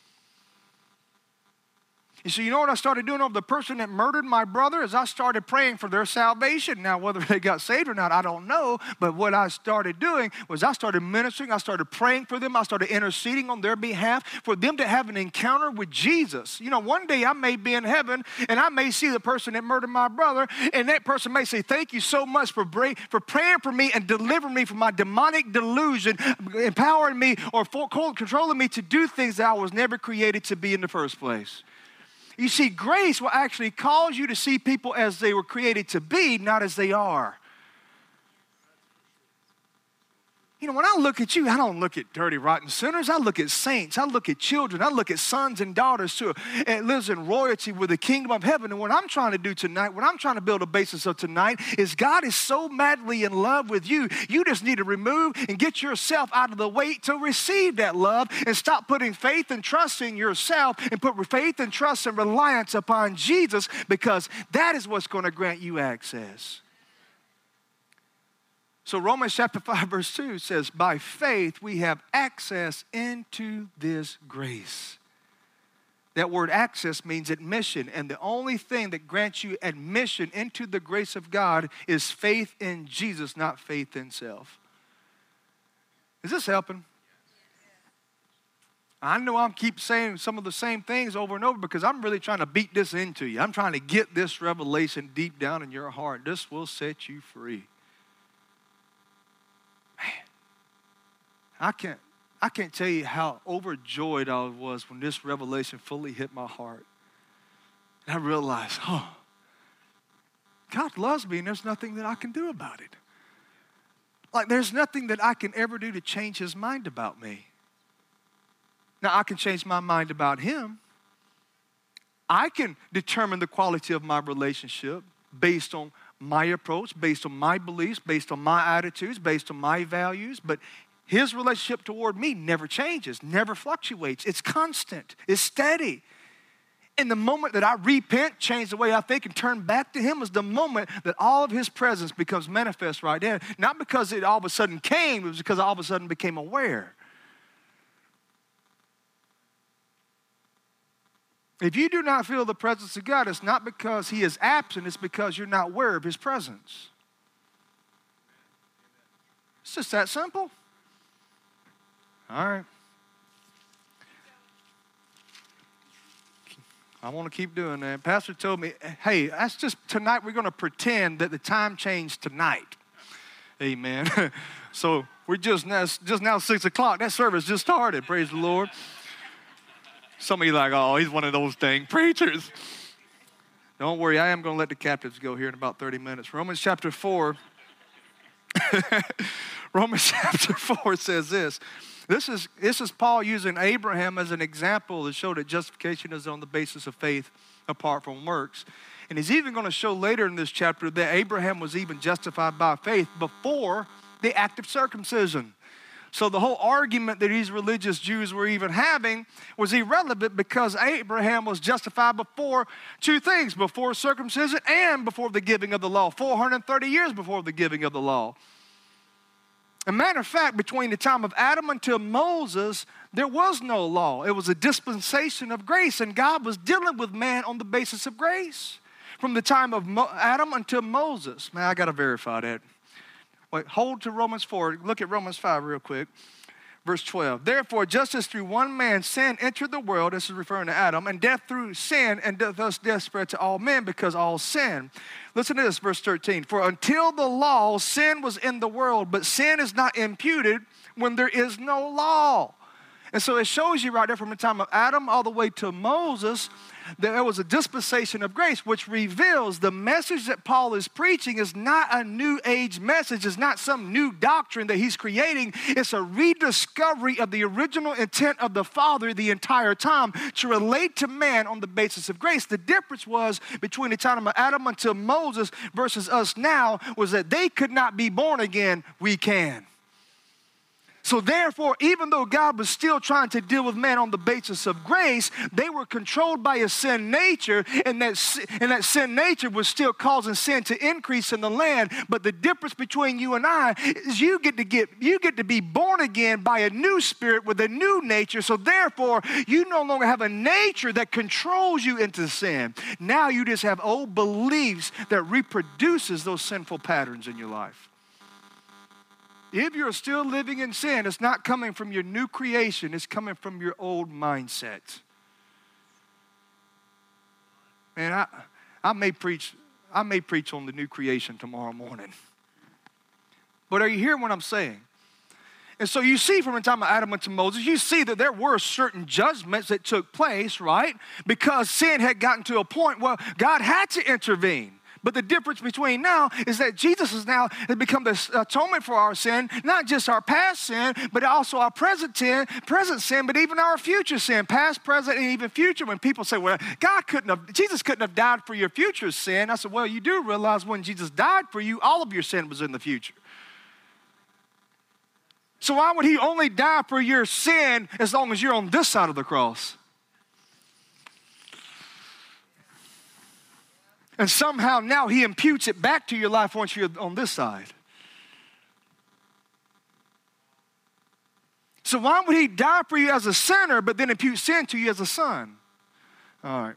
And so you know what I started doing over the person that murdered my brother is I started praying for their salvation. Now, whether they got saved or not, I don't know. But what I started doing was I started ministering. I started praying for them. I started interceding on their behalf for them to have an encounter with Jesus. You know, one day I may be in heaven and I may see the person that murdered my brother, and that person may say, thank you so much for, bra- for praying for me and delivering me from my demonic delusion, empowering me or for- controlling me to do things that I was never created to be in the first place. You see, grace will actually cause you to see people as they were created to be, not as they are. You know, when I look at you, I don't look at dirty, rotten sinners. I look at saints. I look at children. I look at sons and daughters who and lives in royalty with the kingdom of heaven. And what I'm trying to do tonight, what I'm trying to build a basis of tonight is God is so madly in love with you. You just need to remove and get yourself out of the way to receive that love and stop putting faith and trust in yourself and put faith and trust and reliance upon Jesus, because that is what's going to grant you access. So Romans chapter five verse two says, by faith we have access into this grace. That word access means admission, and the only thing that grants you admission into the grace of God is faith in Jesus, not faith in self. Is this helping? I know I'm keep saying some of the same things over and over because I'm really trying to beat this into you. I'm trying to get this revelation deep down in your heart. This will set you free. I can't, I can't tell you how overjoyed I was when this revelation fully hit my heart. And I realized, oh, God loves me and there's nothing that I can do about it. Like there's nothing that I can ever do to change his mind about me. Now I can change my mind about him. I can determine the quality of my relationship based on my approach, based on my beliefs, based on my attitudes, based on my values, but his relationship toward me never changes, never fluctuates. It's constant, it's steady. And the moment that I repent, change the way I think, and turn back to him is the moment that all of his presence becomes manifest right there. Not because it all of a sudden came, it was because I all of a sudden became aware. If you do not feel the presence of God, it's not because he is absent, it's because you're not aware of his presence. It's just that simple. All right. I want to keep doing that. Pastor told me, hey, that's just tonight we're going to pretend that the time changed tonight. Amen. So we're just now, just now six o'clock. That service just started. Praise the Lord. Some of you are like, oh, he's one of those dang preachers. Don't worry, I am going to let the captives go here in about thirty minutes. Romans chapter four. Romans chapter four says this. This is, this is Paul using Abraham as an example to show that justification is on the basis of faith apart from works. And he's even going to show later in this chapter that Abraham was even justified by faith before the act of circumcision. So the whole argument that these religious Jews were even having was irrelevant because Abraham was justified before two things, before circumcision and before the giving of the law, four hundred thirty years before the giving of the law. As a matter of fact, between the time of Adam until Moses, there was no law. It was a dispensation of grace, and God was dealing with man on the basis of grace. From the time of Mo- Adam until Moses. Man, I got to verify that. Wait, hold to Romans four. Look at Romans five real quick. Verse twelve. Therefore, just as through one man sin entered the world, this is referring to Adam, and death through sin, and thus death spread to all men because all sin. Listen to this, verse thirteen. For until the law, sin was in the world, but sin is not imputed when there is no law. And so it shows you right there from the time of Adam all the way to Moses that there was a dispensation of grace, which reveals the message that Paul is preaching is not a new age message. It's not some new doctrine that he's creating. It's a rediscovery of the original intent of the Father the entire time to relate to man on the basis of grace. The difference was between the time of Adam until Moses versus us now was that they could not be born again. We can. So therefore, even though God was still trying to deal with man on the basis of grace, they were controlled by a sin nature, and that, and that sin nature was still causing sin to increase in the land. But the difference between you and I is you get to get you get to be born again by a new spirit with a new nature. So therefore, you no longer have a nature that controls you into sin. Now you just have old beliefs that reproduces those sinful patterns in your life. If you're still living in sin, it's not coming from your new creation. It's coming from your old mindset. Man, I, I may preach, I may preach on the new creation tomorrow morning. But are you hearing what I'm saying? And so you see from the time of Adam unto Moses, you see that there were certain judgments that took place, right? Because sin had gotten to a point where God had to intervene. But the difference between now is that Jesus has now has become the atonement for our sin, not just our past sin, but also our present sin, present sin, but even our future sin, past, present, and even future. When people say, well, God couldn't have, Jesus couldn't have died for your future sin. I said, well, you do realize when Jesus died for you, all of your sin was in the future. So why would he only die for your sin as long as you're on this side of the cross? And somehow now he imputes it back to your life once you're on this side. So why would he die for you as a sinner but then impute sin to you as a son? All right.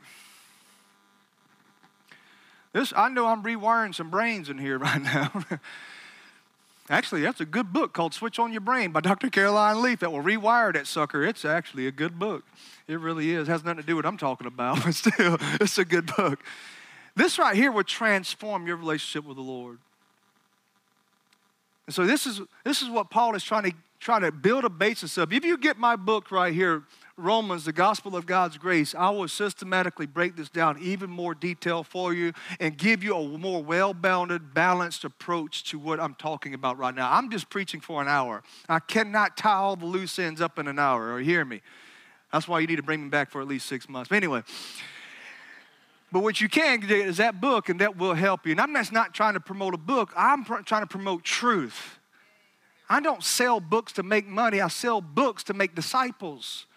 This, I know I'm rewiring some brains in here right now. Actually, that's a good book called Switch on Your Brain by Doctor Caroline Leaf that will rewire that sucker. It's actually a good book. It really is. It has nothing to do with what I'm talking about, but still, it's a good book. This right here would transform your relationship with the Lord. And so this is, this is what Paul is trying to, trying to build a basis of. If you get my book right here, Romans, the Gospel of God's Grace, I will systematically break this down even more detail for you and give you a more well-bounded, balanced approach to what I'm talking about right now. I'm just preaching for an hour. I cannot tie all the loose ends up in an hour, or hear me. That's why you need to bring me back for at least six months. But anyway, but what you can get is that book, and that will help you. And I'm just not trying to promote a book. I'm pr- trying to promote truth. I don't sell books to make money. I sell books to make disciples.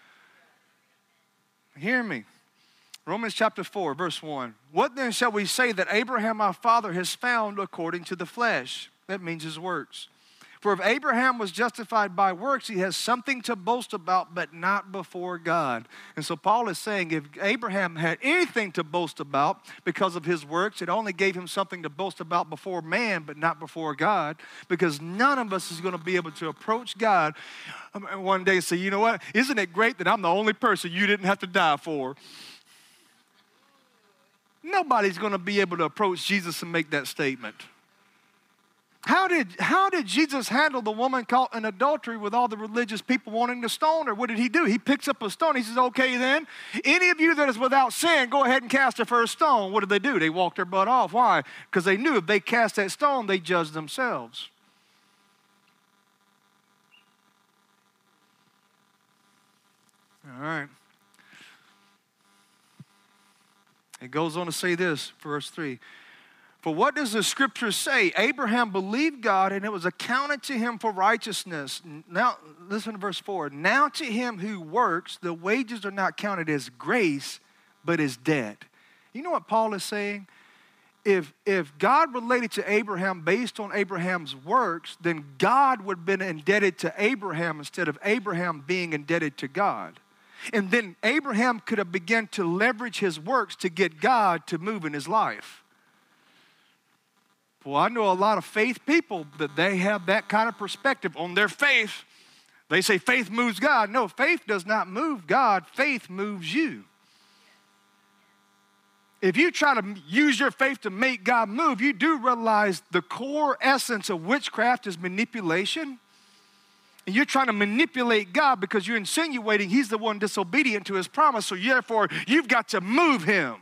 Hear me. Romans chapter four, verse one. What then shall we say that Abraham our father has found according to the flesh? That means his works. For if Abraham was justified by works, he has something to boast about, but not before God. And so Paul is saying if Abraham had anything to boast about because of his works, it only gave him something to boast about before man, but not before God, because none of us is going to be able to approach God one day and say, you know what, isn't it great that I'm the only person you didn't have to die for? Nobody's going to be able to approach Jesus and make that statement. How did, how did Jesus handle the woman caught in adultery with all the religious people wanting to stone her? What did he do? He picks up a stone. He says, okay then, any of you that is without sin, go ahead and cast the first stone. What did they do? They walked their butt off. Why? Because they knew if they cast that stone, they judged themselves. All right. It goes on to say this, verse three. For what does the scripture say? Abraham believed God, and it was accounted to him for righteousness. Now, listen to verse four. Now to him who works, the wages are not counted as grace, but as debt. You know what Paul is saying? If, if God related to Abraham based on Abraham's works, then God would have been indebted to Abraham instead of Abraham being indebted to God. And then Abraham could have begun to leverage his works to get God to move in his life. Well, I know a lot of faith people that they have that kind of perspective on their faith. They say faith moves God. No, faith does not move God. Faith moves you. If you try to use your faith to make God move, you do realize the core essence of witchcraft is manipulation. And you're trying to manipulate God because you're insinuating he's the one disobedient to his promise, so therefore you've got to move him.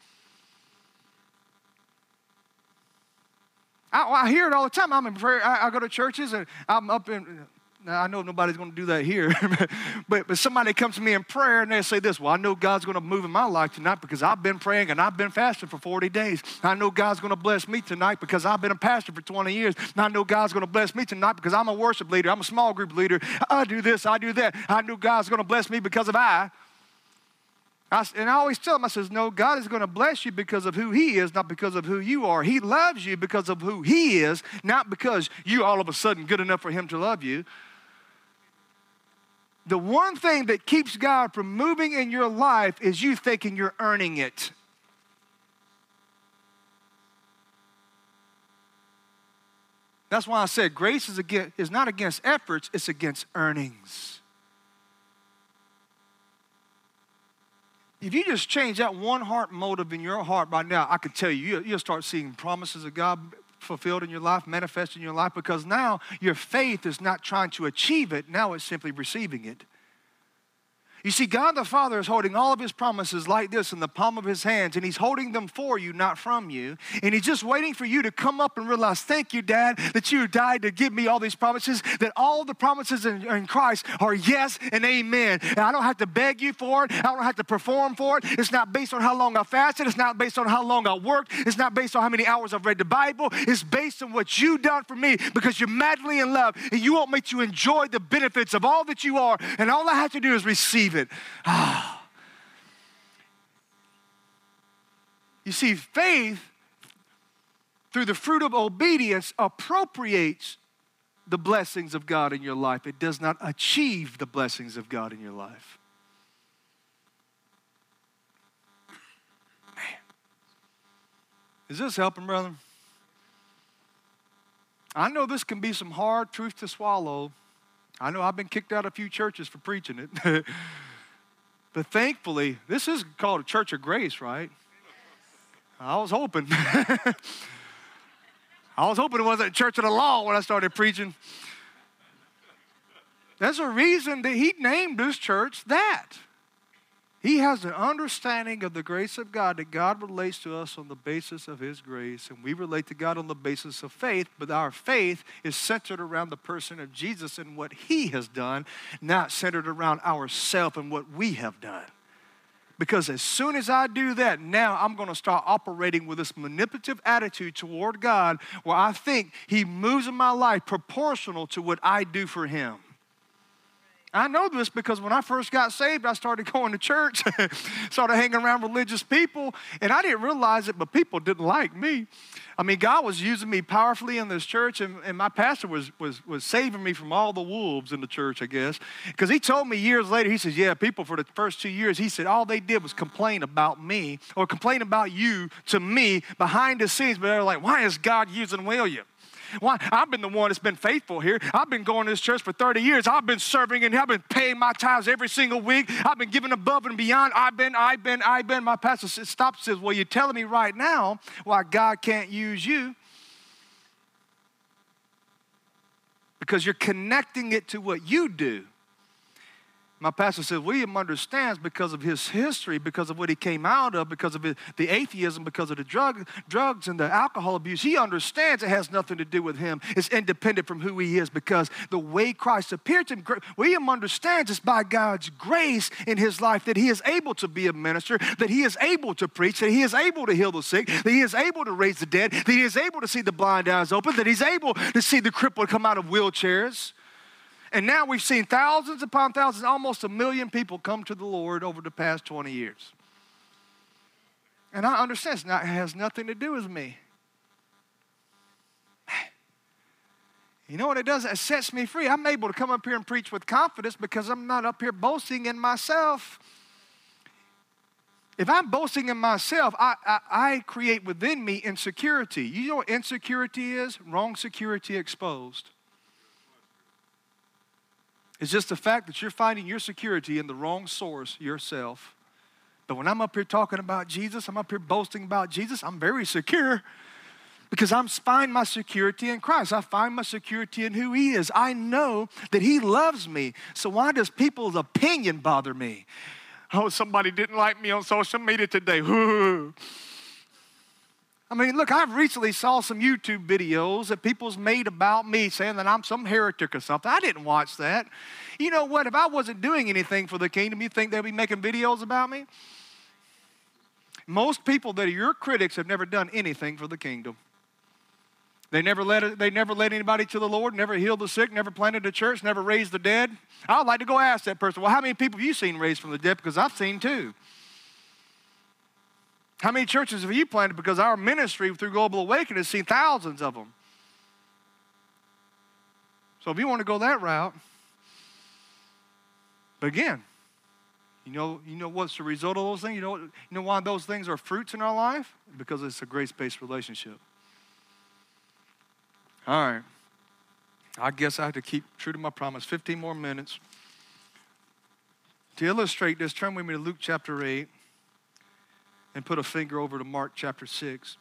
I, I hear it all the time. I'm in prayer. I, I go to churches and I'm up in, now I know nobody's going to do that here, but, but somebody comes to me in prayer and they say this, well, I know God's going to move in my life tonight because I've been praying and I've been fasting for forty days. I know God's going to bless me tonight because I've been a pastor for twenty years. And I know God's going to bless me tonight because I'm a worship leader. I'm a small group leader. I do this, I do that. I know God's going to bless me because of I. I, and I always tell them, I says, no, God is going to bless you because of who he is, not because of who you are. He loves you because of who he is, not because you all of a sudden good enough for him to love you. The one thing that keeps God from moving in your life is you thinking you're earning it. That's why I said grace is, against, is not against efforts, it's against earnings. If you just change that one heart motive in your heart right now, I can tell you, you'll start seeing promises of God fulfilled in your life, manifest in your life, because now your faith is not trying to achieve it, now it's simply receiving it. You see, God the Father is holding all of his promises like this in the palm of his hands, and he's holding them for you, not from you. And he's just waiting for you to come up and realize, thank you, Dad, that you died to give me all these promises, that all the promises in, in Christ are yes and amen. And I don't have to beg you for it. I don't have to perform for it. It's not based on how long I fasted. It's not based on how long I worked. It's not based on how many hours I've read the Bible. It's based on what you've done for me because you're madly in love, and you want me to enjoy the benefits of all that you are, and all I have to do is receive it. Ah. You see, faith, through the fruit of obedience, appropriates the blessings of God in your life. It does not achieve the blessings of God in your life. Man. Is this helping, brother? I know this can be some hard truth to swallow. I know I've been kicked out of a few churches for preaching it. But thankfully, this is called a church of grace, right? I was hoping. I was hoping it wasn't Church of the Law when I started preaching. There's a reason that he named this church that. He has an understanding of the grace of God, that God relates to us on the basis of his grace, and we relate to God on the basis of faith, but our faith is centered around the person of Jesus and what he has done, not centered around ourselves and what we have done. Because as soon as I do that, now I'm going to start operating with this manipulative attitude toward God where I think he moves in my life proportional to what I do for him. I know this because when I first got saved, I started going to church, started hanging around religious people, and I didn't realize it, but people didn't like me. I mean, God was using me powerfully in this church, and, and my pastor was, was, was saving me from all the wolves in the church, I guess, because he told me years later, he says, yeah, people for the first two years, he said, all they did was complain about me or complain about you to me behind the scenes, but they're like, why is God using William? Why? I've been the one that's been faithful here. I've been going to this church for thirty years. I've been serving and I've been paying my tithes every single week. I've been giving above and beyond. I've been, I've been, I've been. My pastor stops and says, well, you're telling me right now why God can't use you? Because you're connecting it to what you do. My pastor said, William understands because of his history, because of what he came out of, because of his, the atheism, because of the drug, drugs and the alcohol abuse. He understands it has nothing to do with him. It's independent from who he is because the way Christ appeared to him, William understands it's by God's grace in his life that he is able to be a minister, that he is able to preach, that he is able to heal the sick, that he is able to raise the dead, that he is able to see the blind eyes open, that he's able to see the crippled come out of wheelchairs. And now we've seen thousands upon thousands, almost a million people come to the Lord over the past twenty years. And I understand it's not, it has nothing to do with me. You know what it does? It sets me free. I'm able to come up here and preach with confidence because I'm not up here boasting in myself. If I'm boasting in myself, I, I, I create within me insecurity. You know what insecurity is? Wrong security exposed. It's just the fact that you're finding your security in the wrong source, yourself. But when I'm up here talking about Jesus, I'm up here boasting about Jesus, I'm very secure because I find my security in Christ. I find my security in who he is. I know that he loves me. So why does people's opinion bother me? Oh, somebody didn't like me on social media today. I mean, look, I've recently saw some YouTube videos that people's made about me saying that I'm some heretic or something. I didn't watch that. You know what? If I wasn't doing anything for the kingdom, you think they'd be making videos about me? Most people that are your critics have never done anything for the kingdom. They never led, they never led anybody to the Lord, never healed the sick, never planted a church, never raised the dead. I'd like to go ask that person, well, how many people have you seen raised from the dead? Because I've seen two. How many churches have you planted? Because our ministry through Global Awakening has seen thousands of them. So if you want to go that route, but again, you know, you know what's the result of those things? You know, you know why those things are fruits in our life? Because it's a grace-based relationship. All right. I guess I have to keep true to my promise. fifteen more minutes. To illustrate this, turn with me to Luke chapter eight. And put a finger over to Mark chapter six.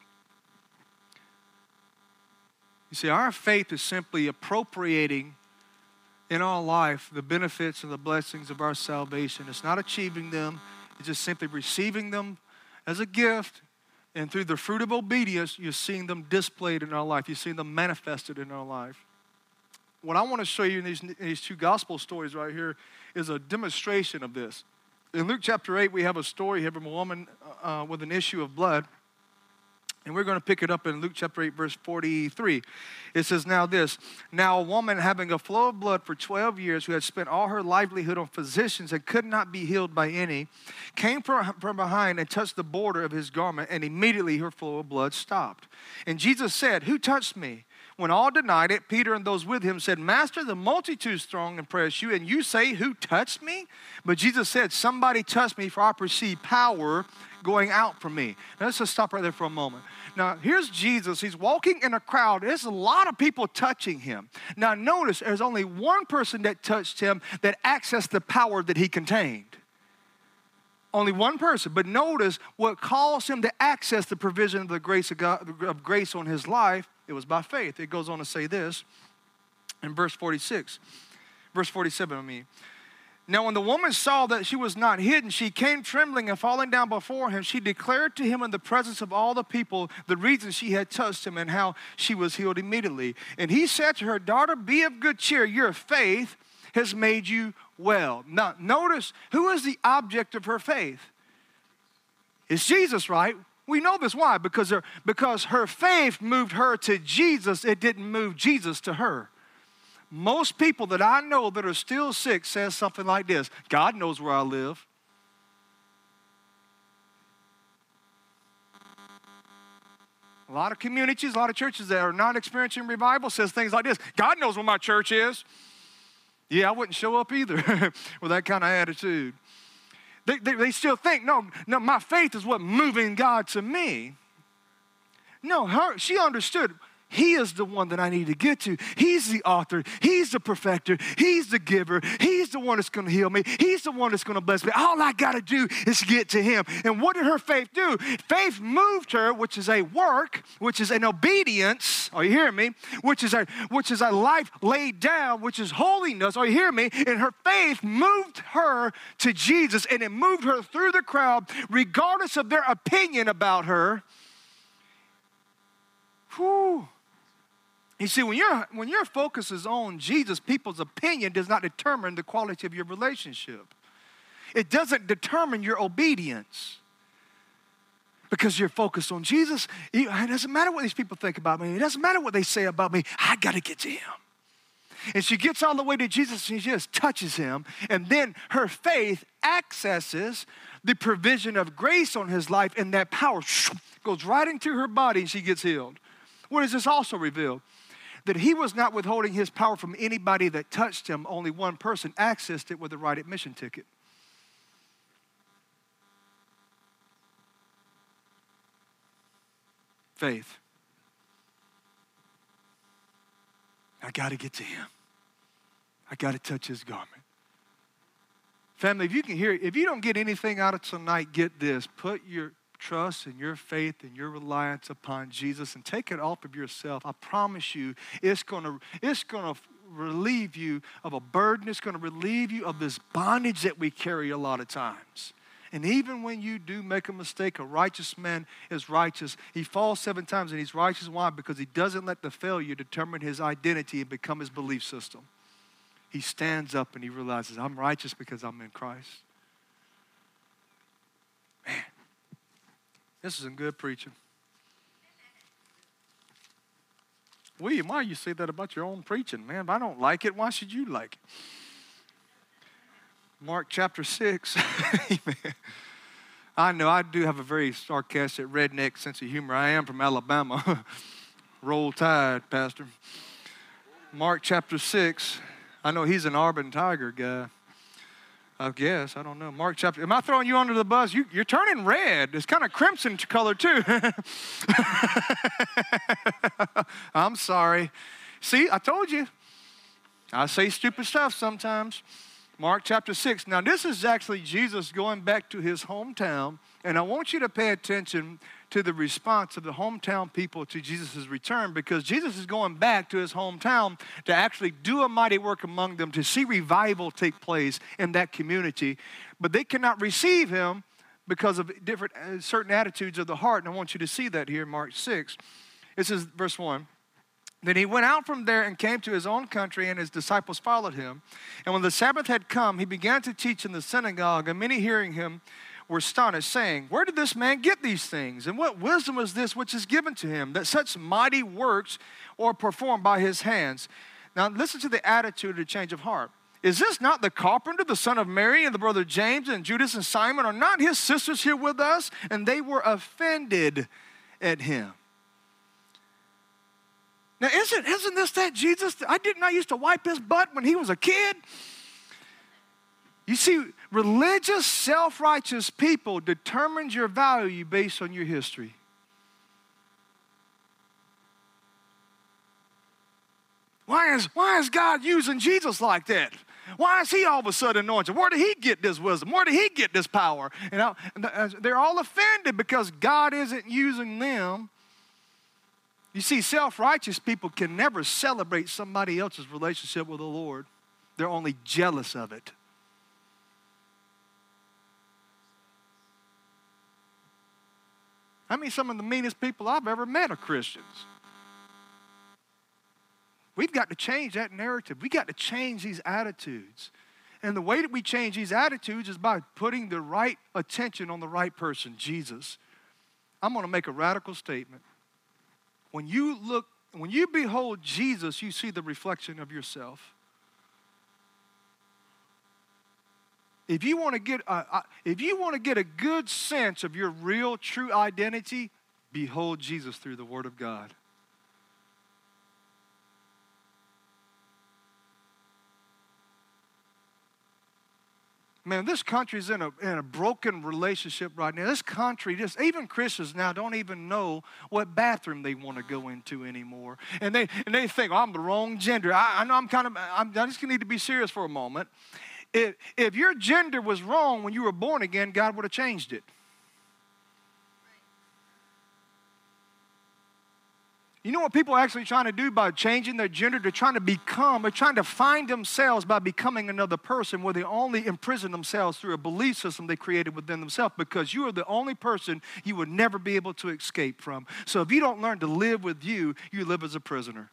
You see, our faith is simply appropriating in our life the benefits and the blessings of our salvation. It's not achieving them. It's just simply receiving them as a gift. And through the fruit of obedience, you're seeing them displayed in our life. You're seeing them manifested in our life. What I want to show you in these, in these two gospel stories right here is a demonstration of this. In Luke chapter eight, we have a story here of a woman uh, with an issue of blood. And we're going to pick it up in Luke chapter eight, verse forty-three. It says, now this, now a woman having a flow of blood for twelve years, who had spent all her livelihood on physicians and could not be healed by any, came from, from behind and touched the border of his garment, and immediately her flow of blood stopped. And Jesus said, who touched me? When all denied it, Peter and those with him said, Master, the multitude strong and press you, and you say, who touched me? But Jesus said, somebody touched me, for I perceive power going out from me. Now, let's just stop right there for a moment. Now, here's Jesus. He's walking in a crowd. There's a lot of people touching him. Now, notice there's only one person that touched him that accessed the power that he contained. Only one person. But notice what caused him to access the provision of the grace of God, of grace on his life, It was by faith. It goes on to say this in verse forty-six. Verse forty-seven, I mean. Now when the woman saw that she was not hidden, she came trembling and falling down before him. She declared to him in the presence of all the people the reason she had touched him and how she was healed immediately. And he said to her, daughter, be of good cheer. Your faith has made you well. Now notice, who is the object of her faith? It's Jesus, right? We know this. Why? Because her, because her faith moved her to Jesus. It didn't move Jesus to her. Most people that I know that are still sick says something like this: God knows where I live. A lot of communities, a lot of churches that are not experiencing revival says things like this: God knows where my church is. Yeah, I wouldn't show up either with that kind of attitude. They, they, they still think, no, no, my faith is what moving God to me. No, her, she understood. He is the one that I need to get to. He's the author. He's the perfecter. He's the giver. He's the one that's going to heal me. He's the one that's going to bless me. All I got to do is get to him. And what did her faith do? Faith moved her, which is a work, which is an obedience. Are you hearing me? Which is a, which is a life laid down, which is holiness. Are you hearing me? And her faith moved her to Jesus, and it moved her through the crowd, regardless of their opinion about her. Whew. You see, when, you're, when your focus is on Jesus, people's opinion does not determine the quality of your relationship. It doesn't determine your obedience. Because you're focused on Jesus, it doesn't matter what these people think about me. It doesn't matter what they say about me. I got to get to him. And she gets all the way to Jesus and she just touches him. And then her faith accesses the provision of grace on his life, and that power goes right into her body and she gets healed. What does this also reveal? That he was not withholding his power from anybody that touched him. Only one person accessed it with the right admission ticket. Faith. I got to get to him. I got to touch his garment. Family, if you can hear, if you don't get anything out of tonight, get this. Put your trust and your faith and your reliance upon Jesus and take it off of yourself. I promise you, it's going to it's going to relieve you of a burden. It's going to relieve you of this bondage that we carry a lot of times. And even when you do make a mistake, a righteous man is righteous. He falls seven times and he's righteous. Why? Because he doesn't let the failure determine his identity and become his belief system. He stands up and he realizes, I'm righteous because I'm in Christ. Man. This is some good preaching. William, why you say that about your own preaching? Man, if I don't like it, why should you like it? Mark chapter six. Amen. I know I do have a very sarcastic, redneck sense of humor. I am from Alabama. Roll Tide, Pastor. Mark chapter six. I know he's an Auburn Tiger guy. I guess. I don't know. Mark chapter. Am I throwing you under the bus? You, you're turning red. It's kind of crimson color too. I'm sorry. See, I told you. I say stupid stuff sometimes. Mark chapter six. Now, this is actually Jesus going back to his hometown. And I want you to pay attention to the response of the hometown people to Jesus' return, because Jesus is going back to his hometown to actually do a mighty work among them, to see revival take place in that community. But they cannot receive him because of different uh, certain attitudes of the heart. And I want you to see that here in Mark six. It says, verse one. Then he went out from there and came to his own country, and his disciples followed him. And when the Sabbath had come, he began to teach in the synagogue, and many hearing him were astonished, saying, where did this man get these things? And what wisdom is this which is given to him, that such mighty works are performed by his hands? Now listen to the attitude of the change of heart. Is this not the carpenter, the son of Mary, and the brother James, and Judas, and Simon? Are not his sisters here with us? And they were offended at him. Now isn't, isn't this that Jesus? I didn't I used to wipe his butt when he was a kid? You see, religious, self-righteous people determines your value based on your history. Why is, why is God using Jesus like that? Why is he all of a sudden anointed? Where did he get this wisdom? Where did he get this power? You know, they're all offended because God isn't using them You see, self-righteous people can never celebrate somebody else's relationship with the Lord. They're only jealous of it. I mean, some of the meanest people I've ever met are Christians. We've got to change that narrative. We've got to change these attitudes. And the way that we change these attitudes is by putting the right attention on the right person, Jesus. I'm going to make a radical statement. When you look, when you behold Jesus, you see the reflection of yourself. If you want to get a, if you want to get a good sense of your real, true identity, behold Jesus through the Word of God. Man, this country's in a, in a broken relationship right now. This country, just even Christians now don't even know what bathroom they want to go into anymore. And they and they think, oh, I'm the wrong gender. I, I know I'm kind of, I'm, I just need to be serious for a moment. If, if your gender was wrong when you were born again, God would have changed it. You know what people are actually trying to do by changing their gender? They're trying to become, they're trying to find themselves by becoming another person where they only imprison themselves through a belief system they created within themselves, because you are the only person you would never be able to escape from. So if you don't learn to live with you, you live as a prisoner.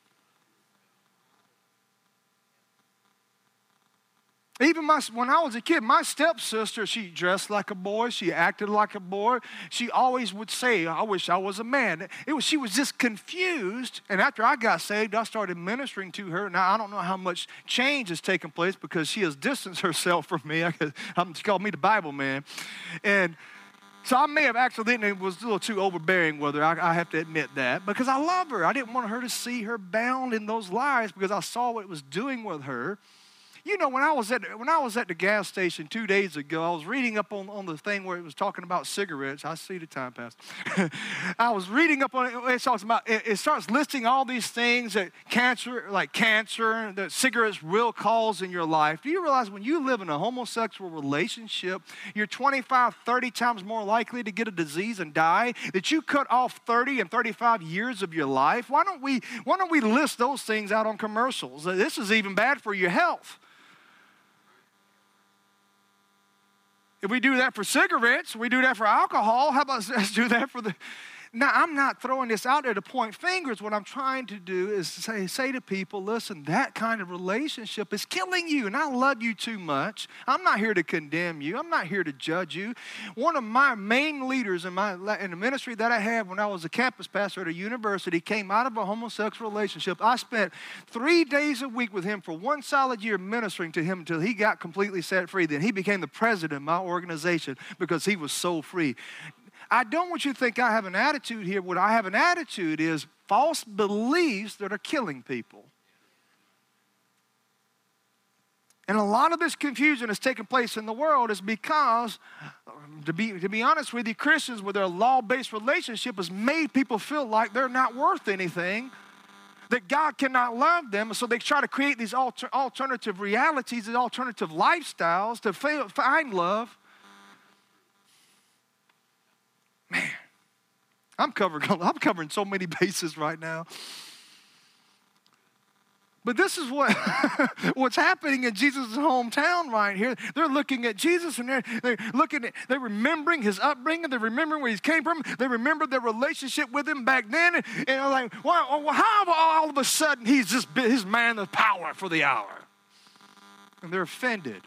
Even my, when I was a kid, my stepsister, she dressed like a boy. She acted like a boy. She always would say, I wish I was a man. It was, she was just confused. And after I got saved, I started ministering to her. Now, I don't know how much change has taken place because she has distanced herself from me. I, she called me the Bible man. And so I may have accidentally was a little too overbearing with her. I, I have to admit that, because I love her. I didn't want her to see her bound in those lies because I saw what it was doing with her. You know, when I was at when I was at the gas station two days ago, I was reading up on, on the thing where it was talking about cigarettes. I see the time pass. I was reading up on it. It talks about it, it starts listing all these things that cancer, like cancer, that cigarettes will cause in your life. Do you realize when you live in a homosexual relationship, you're twenty-five, thirty times more likely to get a disease and die? That you cut off thirty and thirty-five years of your life? Why don't we why don't we list those things out on commercials? This is even bad for your health. If we do that for cigarettes, we do that for alcohol, how about let's do that for the... Now, I'm not throwing this out there to point fingers. What I'm trying to do is say, say to people, listen, that kind of relationship is killing you, and I love you too much. I'm not here to condemn you. I'm not here to judge you. One of my main leaders in, my, in the ministry that I had when I was a campus pastor at a university came out of a homosexual relationship. I spent three days a week with him for one solid year ministering to him until he got completely set free. Then he became the president of my organization because he was so free. I don't want you to think I have an attitude here. What I have an attitude is false beliefs that are killing people. And a lot of this confusion that's taking place in the world is because, to be, to be honest with you, Christians with their law-based relationship has made people feel like they're not worth anything, that God cannot love them. So they try to create these alter, alternative realities, these alternative lifestyles to find love. Man, I'm covering, I'm covering so many bases right now. But this is what what's happening in Jesus' hometown right here. They're looking at Jesus and they're, they're looking at, they're remembering his upbringing. They're remembering where he came from. They remember their relationship with him back then. And, and they're like, well, how all of a sudden he's just his man of power for the hour? And they're offended.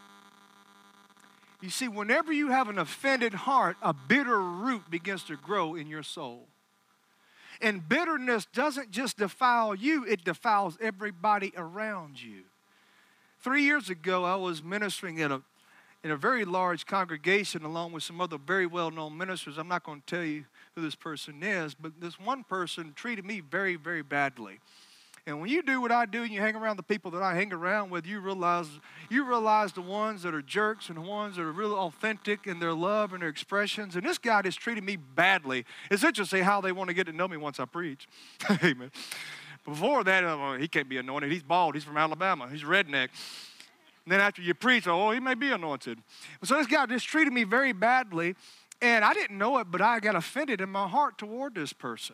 You see, whenever you have an offended heart, a bitter root begins to grow in your soul. And bitterness doesn't just defile you, it defiles everybody around you. Three years ago, I was ministering in a, in a very large congregation along with some other very well-known ministers. I'm not going to tell you who this person is, but this one person treated me very, very badly. And when you do what I do and you hang around the people that I hang around with, you realize you realize the ones that are jerks and the ones that are really authentic in their love and their expressions. And this guy just treated me badly. It's interesting how they want to get to know me once I preach. Amen. Before that, uh, he can't be anointed. He's bald. He's from Alabama. He's redneck. And then after you preach, oh, he may be anointed. So this guy just treated me very badly. And I didn't know it, but I got offended in my heart toward this person.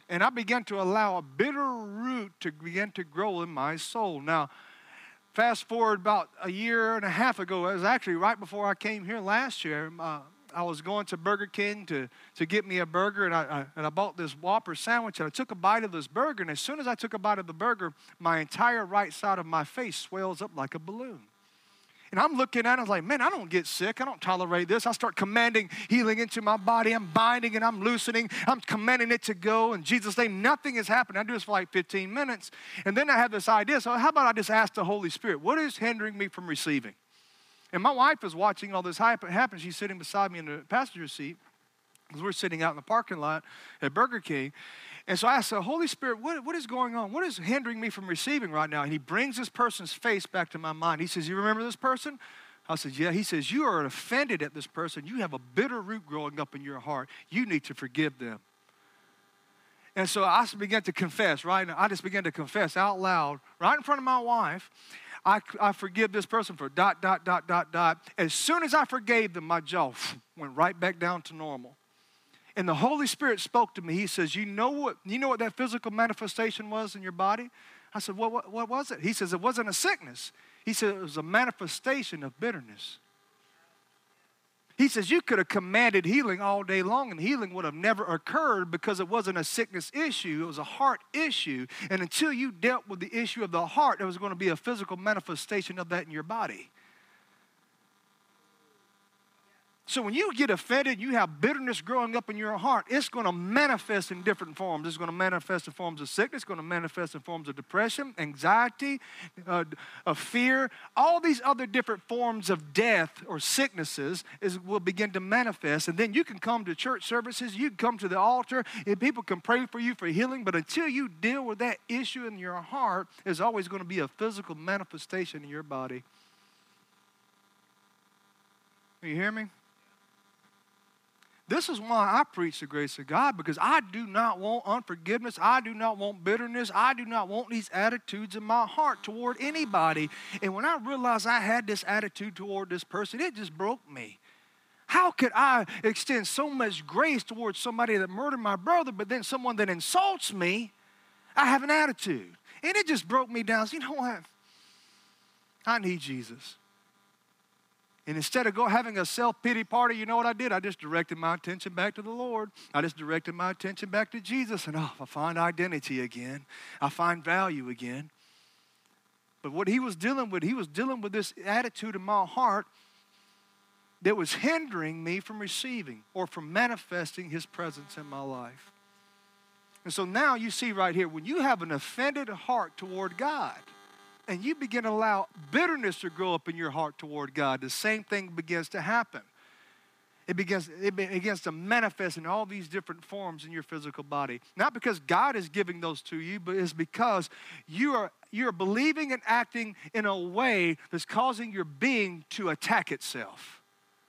And I began to allow a bitter root to begin to grow in my soul. Now, fast forward about a year and a half ago, it was actually right before I came here last year. Uh, I was going to Burger King to, to get me a burger, and I, I, and I bought this Whopper sandwich, and I took a bite of this burger, and as soon as I took a bite of the burger, my entire right side of my face swells up like a balloon. And I'm looking at it, I was like, man, I don't get sick. I don't tolerate this. I start commanding healing into my body. I'm binding and I'm loosening. I'm commanding it to go. In Jesus' name, nothing is happening. I do this for like fifteen minutes. And then I have this idea. So how about I just ask the Holy Spirit, what is hindering me from receiving? And my wife is watching all this happen. She's sitting beside me in the passenger seat because we're sitting out in the parking lot at Burger King. And so I asked the Holy Spirit, what, what is going on? What is hindering me from receiving right now? And he brings this person's face back to my mind. He says, you remember this person? I said, yeah. He says, you are offended at this person. You have a bitter root growing up in your heart. You need to forgive them. And so I began to confess, right? I just began to confess out loud, right in front of my wife. I, I forgive this person for dot, dot, dot, dot, dot. As soon as I forgave them, my jaw went right back down to normal. And the Holy Spirit spoke to me. He says, you know what, you know what that physical manifestation was in your body? I said, what, what, what was it? He says, it wasn't a sickness. He said, it was a manifestation of bitterness. He says, you could have commanded healing all day long, and healing would have never occurred because it wasn't a sickness issue. It was a heart issue. And until you dealt with the issue of the heart, there was going to be a physical manifestation of that in your body. So when you get offended, you have bitterness growing up in your heart, it's going to manifest in different forms. It's going to manifest in forms of sickness. It's going to manifest in forms of depression, anxiety, uh, of fear. All these other different forms of death or sicknesses is, will begin to manifest. And then you can come to church services. You can come to the altar, and people can pray for you for healing. But until you deal with that issue in your heart, there's always going to be a physical manifestation in your body. You hear me? This is why I preach the grace of God, because I do not want unforgiveness. I do not want bitterness. I do not want these attitudes in my heart toward anybody. And when I realized I had this attitude toward this person, it just broke me. How could I extend so much grace towards somebody that murdered my brother, but then someone that insults me, I have an attitude? And it just broke me down. So, you know what? I need Jesus. And instead of go having a self-pity party, you know what I did? I just directed my attention back to the Lord. I just directed my attention back to Jesus. And oh, I find identity again. I find value again. But what he was dealing with, he was dealing with this attitude in my heart that was hindering me from receiving or from manifesting his presence in my life. And so now you see right here, when you have an offended heart toward God, and you begin to allow bitterness to grow up in your heart toward God, the same thing begins to happen. It begins, it begins to manifest in all these different forms in your physical body. Not because God is giving those to you, but it's because you are, you're believing and acting in a way that's causing your being to attack itself.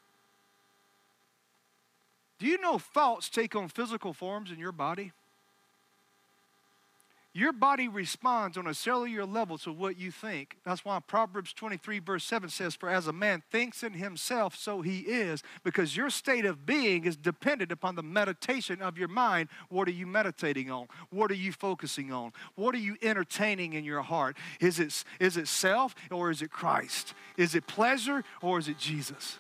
Do you know thoughts take on physical forms in your body? Your body responds on a cellular level to what you think. That's why Proverbs twenty-three verse seven says, for as a man thinks in himself, so he is. Because your state of being is dependent upon the meditation of your mind. What are you meditating on? What are you focusing on? What are you entertaining in your heart? Is it, is it self or is it Christ? Is it pleasure or is it Jesus?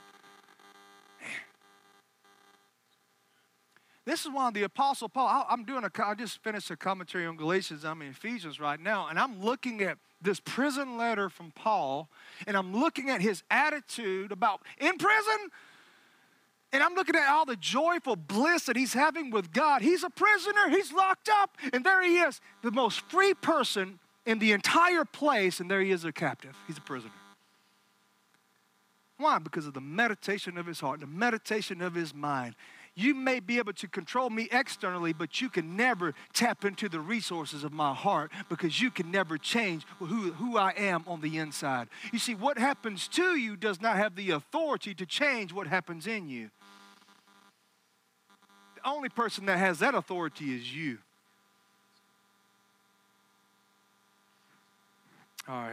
This is why the Apostle Paul, I'm doing a, I just finished a commentary on Galatians, I'm in Ephesians right now, and I'm looking at this prison letter from Paul, and I'm looking at his attitude about in prison, and I'm looking at all the joyful bliss that he's having with God. He's a prisoner, he's locked up, and there he is, the most free person in the entire place, and there he is a captive. He's a prisoner. Why? Because of the meditation of his heart, the meditation of his mind. You may be able to control me externally, but you can never tap into the resources of my heart because you can never change who, who I am on the inside. You see, what happens to you does not have the authority to change what happens in you. The only person that has that authority is you. All right.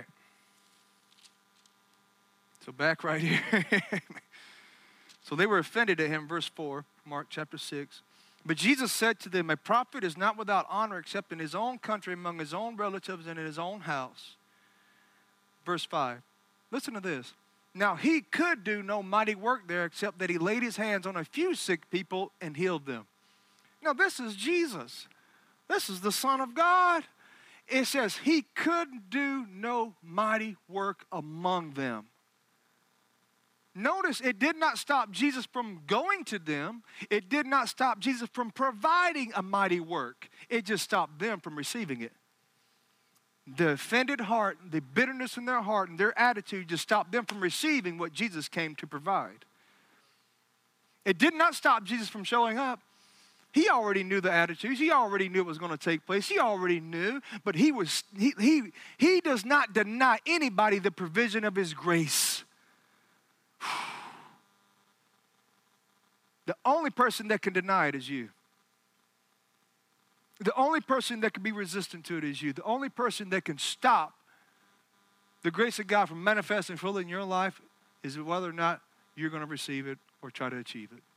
So back right here. So they were offended at him, verse four, Mark chapter six. But Jesus said to them, a prophet is not without honor except in his own country, among his own relatives, and in his own house. Verse five. Listen to this. Now he could do no mighty work there except that he laid his hands on a few sick people and healed them. Now this is Jesus. This is the Son of God. It says he could do no mighty work among them. Notice it did not stop Jesus from going to them. It did not stop Jesus from providing a mighty work. It just stopped them from receiving it. The offended heart, the bitterness in their heart and their attitude just stopped them from receiving what Jesus came to provide. It did not stop Jesus from showing up. He already knew the attitudes. He already knew it was going to take place. He already knew, but he was he he he does not deny anybody the provision of his grace. The only person that can deny it is you. The only person that can be resistant to it is you. The only person that can stop the grace of God from manifesting fully in your life is whether or not you're going to receive it or try to achieve it.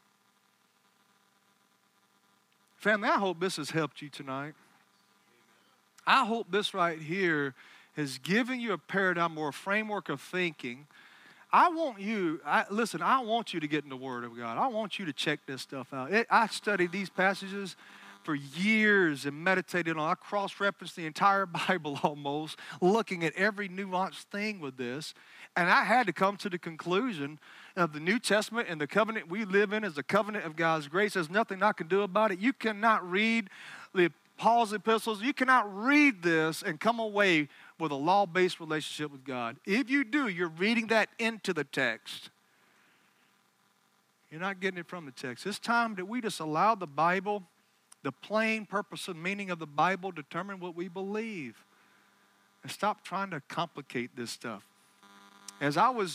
Family, I hope this has helped you tonight. I hope this right here has given you a paradigm or a framework of thinking. I want you, I, listen, I want you to get in the Word of God. I want you to check this stuff out. It, I studied these passages for years and meditated on. I cross-referenced the entire Bible almost, looking at every nuanced thing with this. And I had to come to the conclusion of the New Testament and the covenant we live in is the covenant of God's grace. There's nothing I can do about it. You cannot read the Paul's epistles. You cannot read this and come away with a law-based relationship with God. If you do, you're reading that into the text. You're not getting it from the text. It's time that we just allow the Bible, the plain purpose and meaning of the Bible, determine what we believe. And stop trying to complicate this stuff. As I was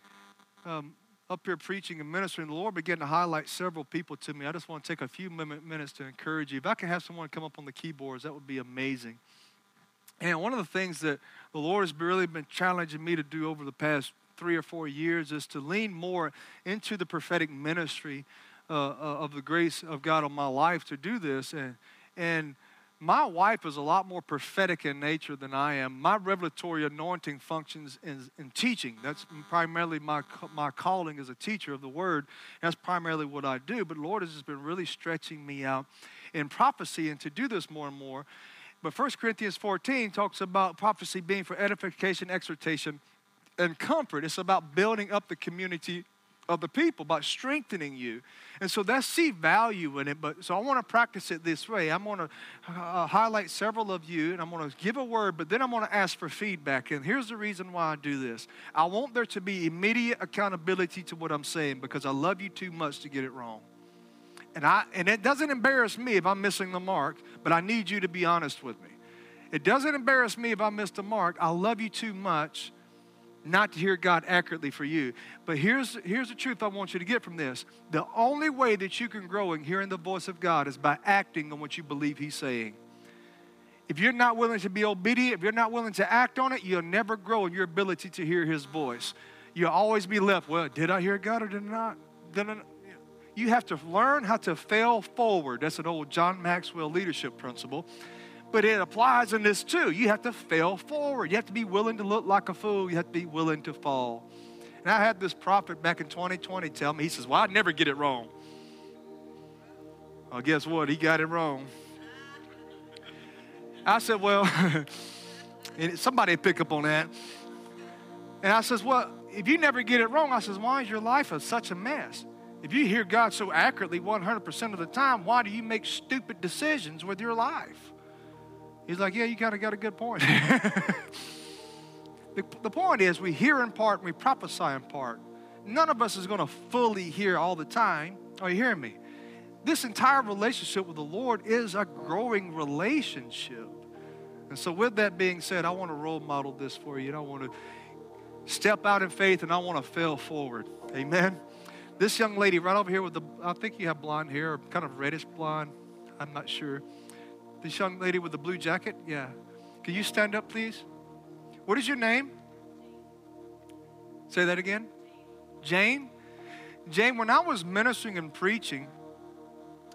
um, up here preaching and ministering, the Lord began to highlight several people to me. I just want to take a few minutes to encourage you. If I can have someone come up on the keyboards, that would be amazing. And one of the things that the Lord has really been challenging me to do over the past three or four years is to lean more into the prophetic ministry uh, of the grace of God on my life to do this. And, and my wife is a lot more prophetic in nature than I am. My revelatory anointing functions in, in teaching. That's primarily my, my calling as a teacher of the Word. That's primarily what I do. But the Lord has just been really stretching me out in prophecy and to do this more and more. But First Corinthians fourteen talks about prophecy being for edification, exhortation, and comfort. It's about building up the community of the people, about strengthening you. And so that's see value in it. But so I want to practice it this way. I'm going to uh, highlight several of you, and I'm going to give a word, but then I'm going to ask for feedback. And here's the reason why I do this. I want there to be immediate accountability to what I'm saying because I love you too much to get it wrong. And I and it doesn't embarrass me if I'm missing the mark, but I need you to be honest with me. It doesn't embarrass me if I miss the mark. I love you too much not to hear God accurately for you. But here's, here's the truth I want you to get from this. The only way that you can grow in hearing the voice of God is by acting on what you believe He's saying. If you're not willing to be obedient, if you're not willing to act on it, you'll never grow in your ability to hear His voice. You'll always be left, well, did I hear God or did I not? Did I not? You have to learn how to fail forward. That's an old John Maxwell leadership principle. But it applies in this too. You have to fail forward. You have to be willing to look like a fool. You have to be willing to fall. And I had this prophet back in twenty twenty tell me, he says, well, I never get it wrong. Well, guess what? He got it wrong. I said, well, and somebody pick up on that. And I says, well, if you never get it wrong, I says, why is your life such a mess? If you hear God so accurately one hundred percent of the time, why do you make stupid decisions with your life? He's like, yeah, you kind of got a good point. the, the point is we hear in part and we prophesy in part. None of us is going to fully hear all the time. Are you hearing me? This entire relationship with the Lord is a growing relationship. And so with that being said, I want to role model this for you. And I want to step out in faith and I want to fail forward. Amen. This young lady right over here with the, I think you have blonde hair, or kind of reddish blonde. I'm not sure. This young lady with the blue jacket, yeah. Can you stand up, please? What is your name? Say that again. Jane? Jane, when I was ministering and preaching,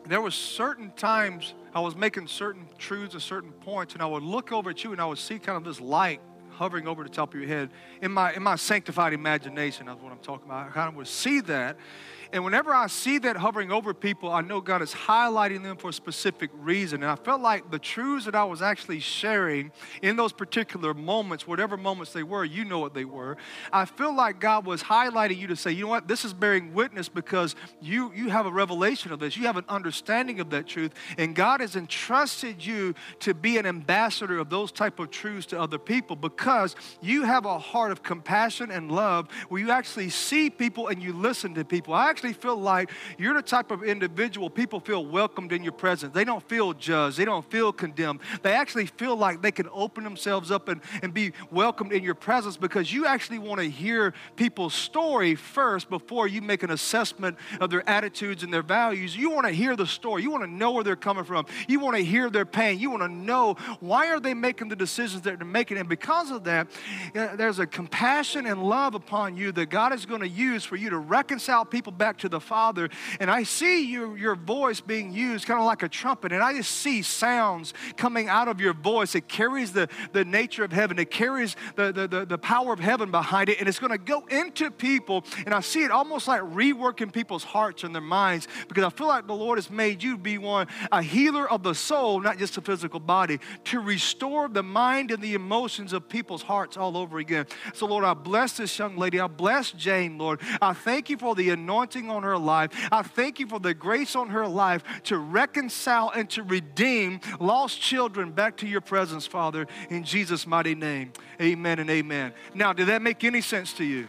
there were certain times I was making certain truths and certain points, and I would look over at you and I would see kind of this light hovering over the top of your head. In my, in my sanctified imagination, that's what I'm talking about. I kind of would see that. And whenever I see that hovering over people, I know God is highlighting them for a specific reason. And I felt like the truths that I was actually sharing in those particular moments, whatever moments they were, you know what they were, I feel like God was highlighting you to say, you know what, this is bearing witness because you, you have a revelation of this. You have an understanding of that truth. And God has entrusted you to be an ambassador of those type of truths to other people because you have a heart of compassion and love where you actually see people and you listen to people. I actually feel like you're the type of individual people feel welcomed in your presence. They don't feel judged. They don't feel condemned. They actually feel like they can open themselves up and, and be welcomed in your presence because you actually want to hear people's story first before you make an assessment of their attitudes and their values. You want to hear the story. You want to know where they're coming from. You want to hear their pain. You want to know why are they making the decisions that they're making. And because of that, there's a compassion and love upon you that God is going to use for you to reconcile people back to the Father. And I see your, your voice being used kind of like a trumpet, and I just see sounds coming out of your voice. It carries the, the nature of heaven. It carries the, the, the, the power of heaven behind it, and it's going to go into people, and I see it almost like reworking people's hearts and their minds because I feel like the Lord has made you be one, a healer of the soul, not just the physical body, to restore the mind and the emotions of people's hearts all over again. So Lord, I bless this young lady. I bless Jane, Lord. I thank you for the anointing on her life. I thank you for the grace on her life to reconcile and to redeem lost children back to your presence, Father, in Jesus' mighty name. Amen and amen. Now, did that make any sense to you?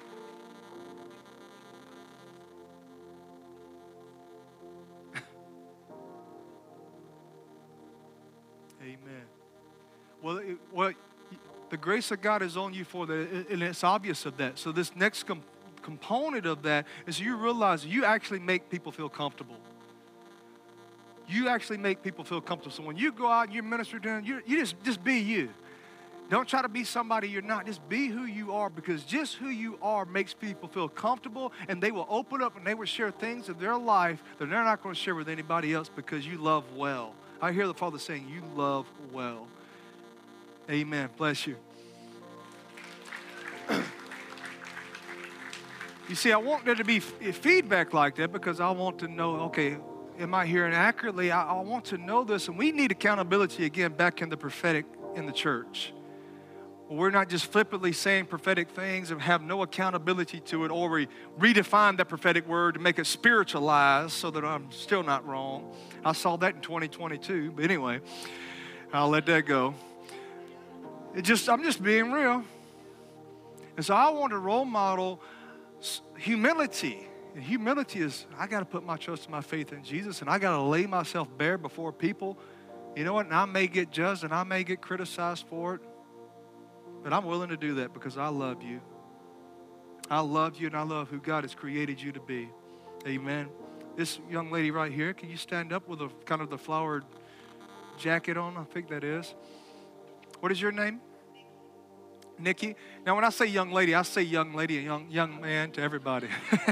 Amen. Well, it, well, the grace of God is on you for that, and it's obvious of that. So this next com- component of that is you realize you actually make people feel comfortable. You actually make people feel comfortable. So when you go out and you minister to them, you, you just, just be you. Don't try to be somebody you're not. Just be who you are, because just who you are makes people feel comfortable, and they will open up and they will share things of their life that they're not going to share with anybody else because you love well. I hear the Father saying you love well. Amen. Bless you. You see, I want there to be feedback like that because I want to know, okay, am I hearing accurately? I, I want to know this, and we need accountability again back in the prophetic in the church. We're not just flippantly saying prophetic things and have no accountability to it, or we redefine that prophetic word to make it spiritualized so that I'm still not wrong. I saw that in twenty twenty-two, but anyway, I'll let that go. It just, I'm just being real. And so I want to role model humility. And humility is, I got to put my trust and my faith in Jesus, and I got to lay myself bare before people. You know what? And I may get judged and I may get criticized for it, but I'm willing to do that because I love you. I love you, and I love who God has created you to be. Amen. This young lady right here, can you stand up with a kind of the flowered jacket on? I think that is. What is your name? Nikki. Now, when I say young lady, I say young lady and young, young man to everybody.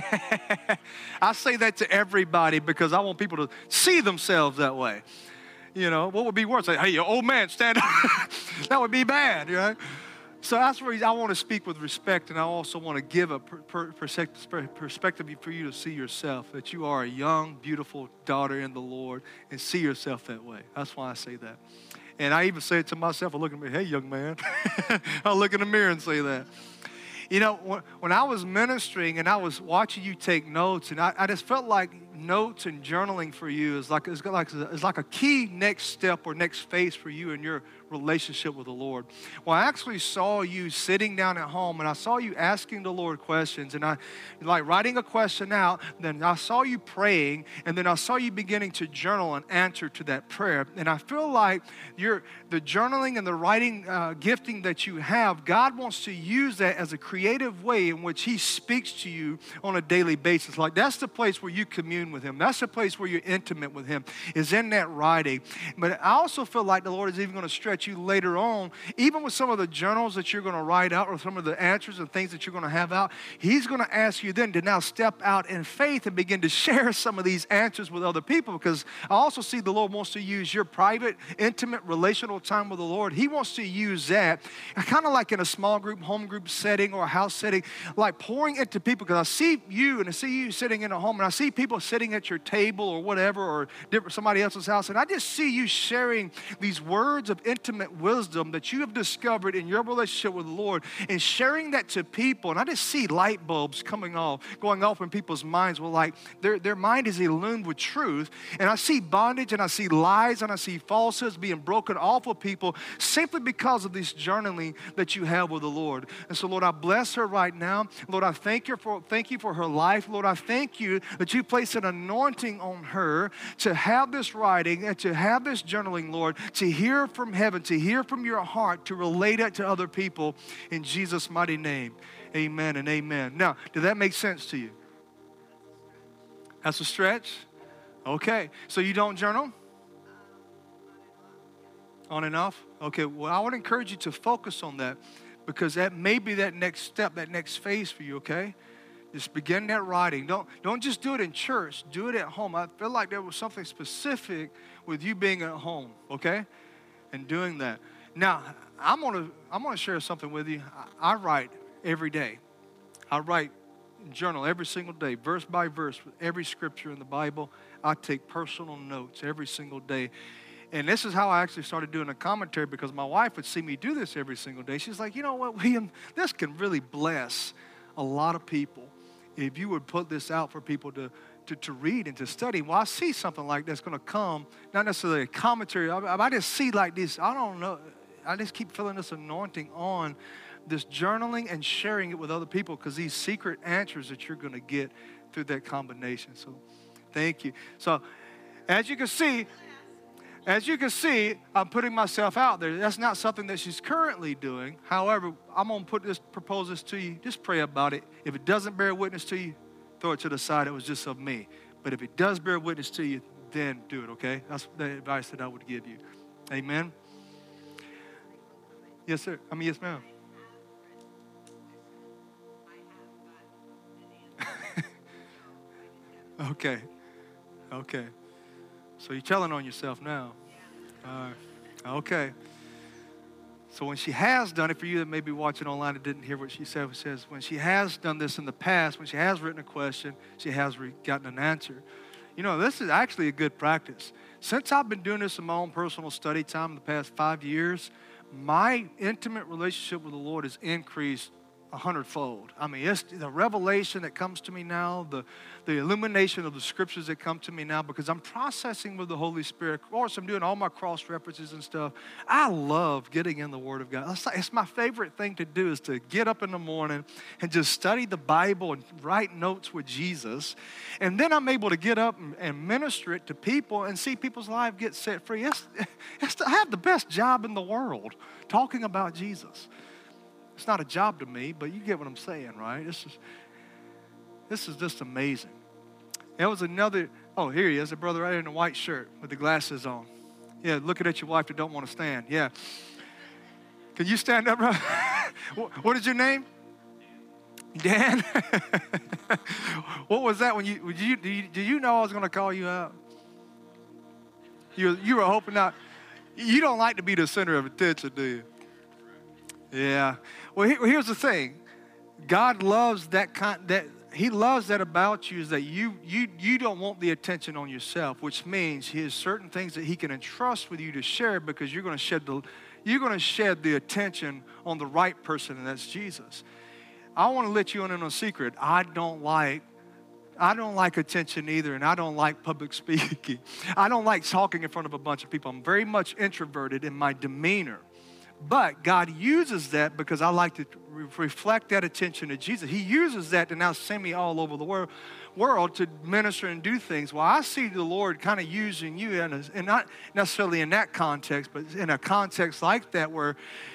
I say that to everybody because I want people to see themselves that way. You know, what would be worse? Say, hey, you old man, stand up. That would be bad, you know? So that's where I want to speak with respect, and I also want to give a per, per, perspective for you to see yourself, that you are a young, beautiful daughter in the Lord, and see yourself that way. That's why I say that. And I even say it to myself. I look at me, hey, young man. I look in the mirror and say that. You know, when I was ministering and I was watching you take notes, and I, I just felt like notes and journaling for you is like, it's like, it's like a key next step or next phase for you in your relationship with the Lord. Well, I actually saw you sitting down at home, and I saw you asking the Lord questions, and I like writing a question out, then I saw you praying, and then I saw you beginning to journal an answer to that prayer. And I feel like you're, the journaling and the writing uh, gifting that you have, God wants to use that as a creative way in which He speaks to you on a daily basis. Like that's the place where you commune commune with him. That's the place where you're intimate with him, is in that writing. But I also feel like the Lord is even going to stretch you later on, even with some of the journals that you're going to write out or some of the answers and things that you're going to have out. He's going to ask you then to now step out in faith and begin to share some of these answers with other people, because I also see the Lord wants to use your private, intimate, relational time with the Lord. He wants to use that kind of like in a small group, home group setting or a house setting, like pouring into people, because I see you and I see you sitting in a home and I see people sitting at your table or whatever, or different, somebody else's house, and I just see you sharing these words of intimate wisdom that you have discovered in your relationship with the Lord and sharing that to people. And I just see light bulbs coming off, going off in people's minds. Well, like their, their mind is illumined with truth. And I see bondage and I see lies and I see falsehoods being broken off of people simply because of this journaling that you have with the Lord. And so, Lord, I bless her right now. Lord, I thank you for, thank you for her life. Lord, I thank you that you place an anointing on her to have this writing and to have this journaling, Lord, to hear from heaven, to hear from your heart, to relate it to other people in Jesus' mighty name. Amen and amen. Now, did that make sense to you? That's a stretch? Okay. So you don't journal? On and off? Okay. Well, I would encourage you to focus on that, because that may be that next step, that next phase for you, okay? Just begin that writing. Don't, don't just do it in church. Do it at home. I feel like there was something specific with you being at home, okay? And doing that. Now, I'm gonna I'm gonna share something with you. I, I write every day. I write journal every single day, verse by verse, with every scripture in the Bible. I take personal notes every single day. And this is how I actually started doing a commentary, because my wife would see me do this every single day. She's like, you know what, William, this can really bless a lot of people if you would put this out for people to To, to read and to study. Well, I see something like that's going to come, not necessarily a commentary. I, I just see like this, I don't know, I just keep feeling this anointing on this journaling and sharing it with other people, because these secret answers that you're going to get through that combination. So thank you. So as you can see, as you can see, I'm putting myself out there. That's not something that she's currently doing. However, I'm going to put this, propose this to you. Just pray about it. If it doesn't bear witness to you, throw it to the side. It was just of me. But if it does bear witness to you, then do it, okay? That's the advice that I would give you. Amen? Yes, sir. I mean, yes, ma'am. Okay. Okay. So you're telling on yourself now. Uh, okay. So when she has done it, for you that may be watching online and didn't hear what she said, it says when she has done this in the past, when she has written a question, she has re- gotten an answer. You know, this is actually a good practice. Since I've been doing this in my own personal study time in the past five years, my intimate relationship with the Lord has increased a hundredfold. I mean, it's the revelation that comes to me now, the, the illumination of the scriptures that come to me now, because I'm processing with the Holy Spirit. Of course, I'm doing all my cross references and stuff. I love getting in the Word of God. It's, like, it's my favorite thing to do, is to get up in the morning and just study the Bible and write notes with Jesus. And then I'm able to get up and, and minister it to people and see people's lives get set free. It's, it's, I have the best job in the world talking about Jesus. It's not a job to me, but you get what I'm saying, right? This is this is just amazing. There was another, oh, here he is, a brother right in a white shirt with the glasses on. Yeah, looking at your wife that don't want to stand. Yeah. Can you stand up, bro? What is your name? Dan? What was that when you, did you, did you, did you know I was going to call you out? You, you were hoping not. You don't like to be the center of attention, do you? Yeah. Well, here's the thing. God loves that kind. That He loves that about you, is that you you you don't want the attention on yourself, which means He has certain things that He can entrust with you to share, because you're going to shed the you're going to shed the attention on the right person, and that's Jesus. I want to let you in on a secret. I don't like. I don't like attention either, and I don't like public speaking. I don't like talking in front of a bunch of people. I'm very much introverted in my demeanor. But God uses that because I like to re- reflect that attention to Jesus. He uses that to now send me all over the world, world to minister and do things. Well, I see the Lord kind of using you, in a, and not necessarily in that context, but in a context like that where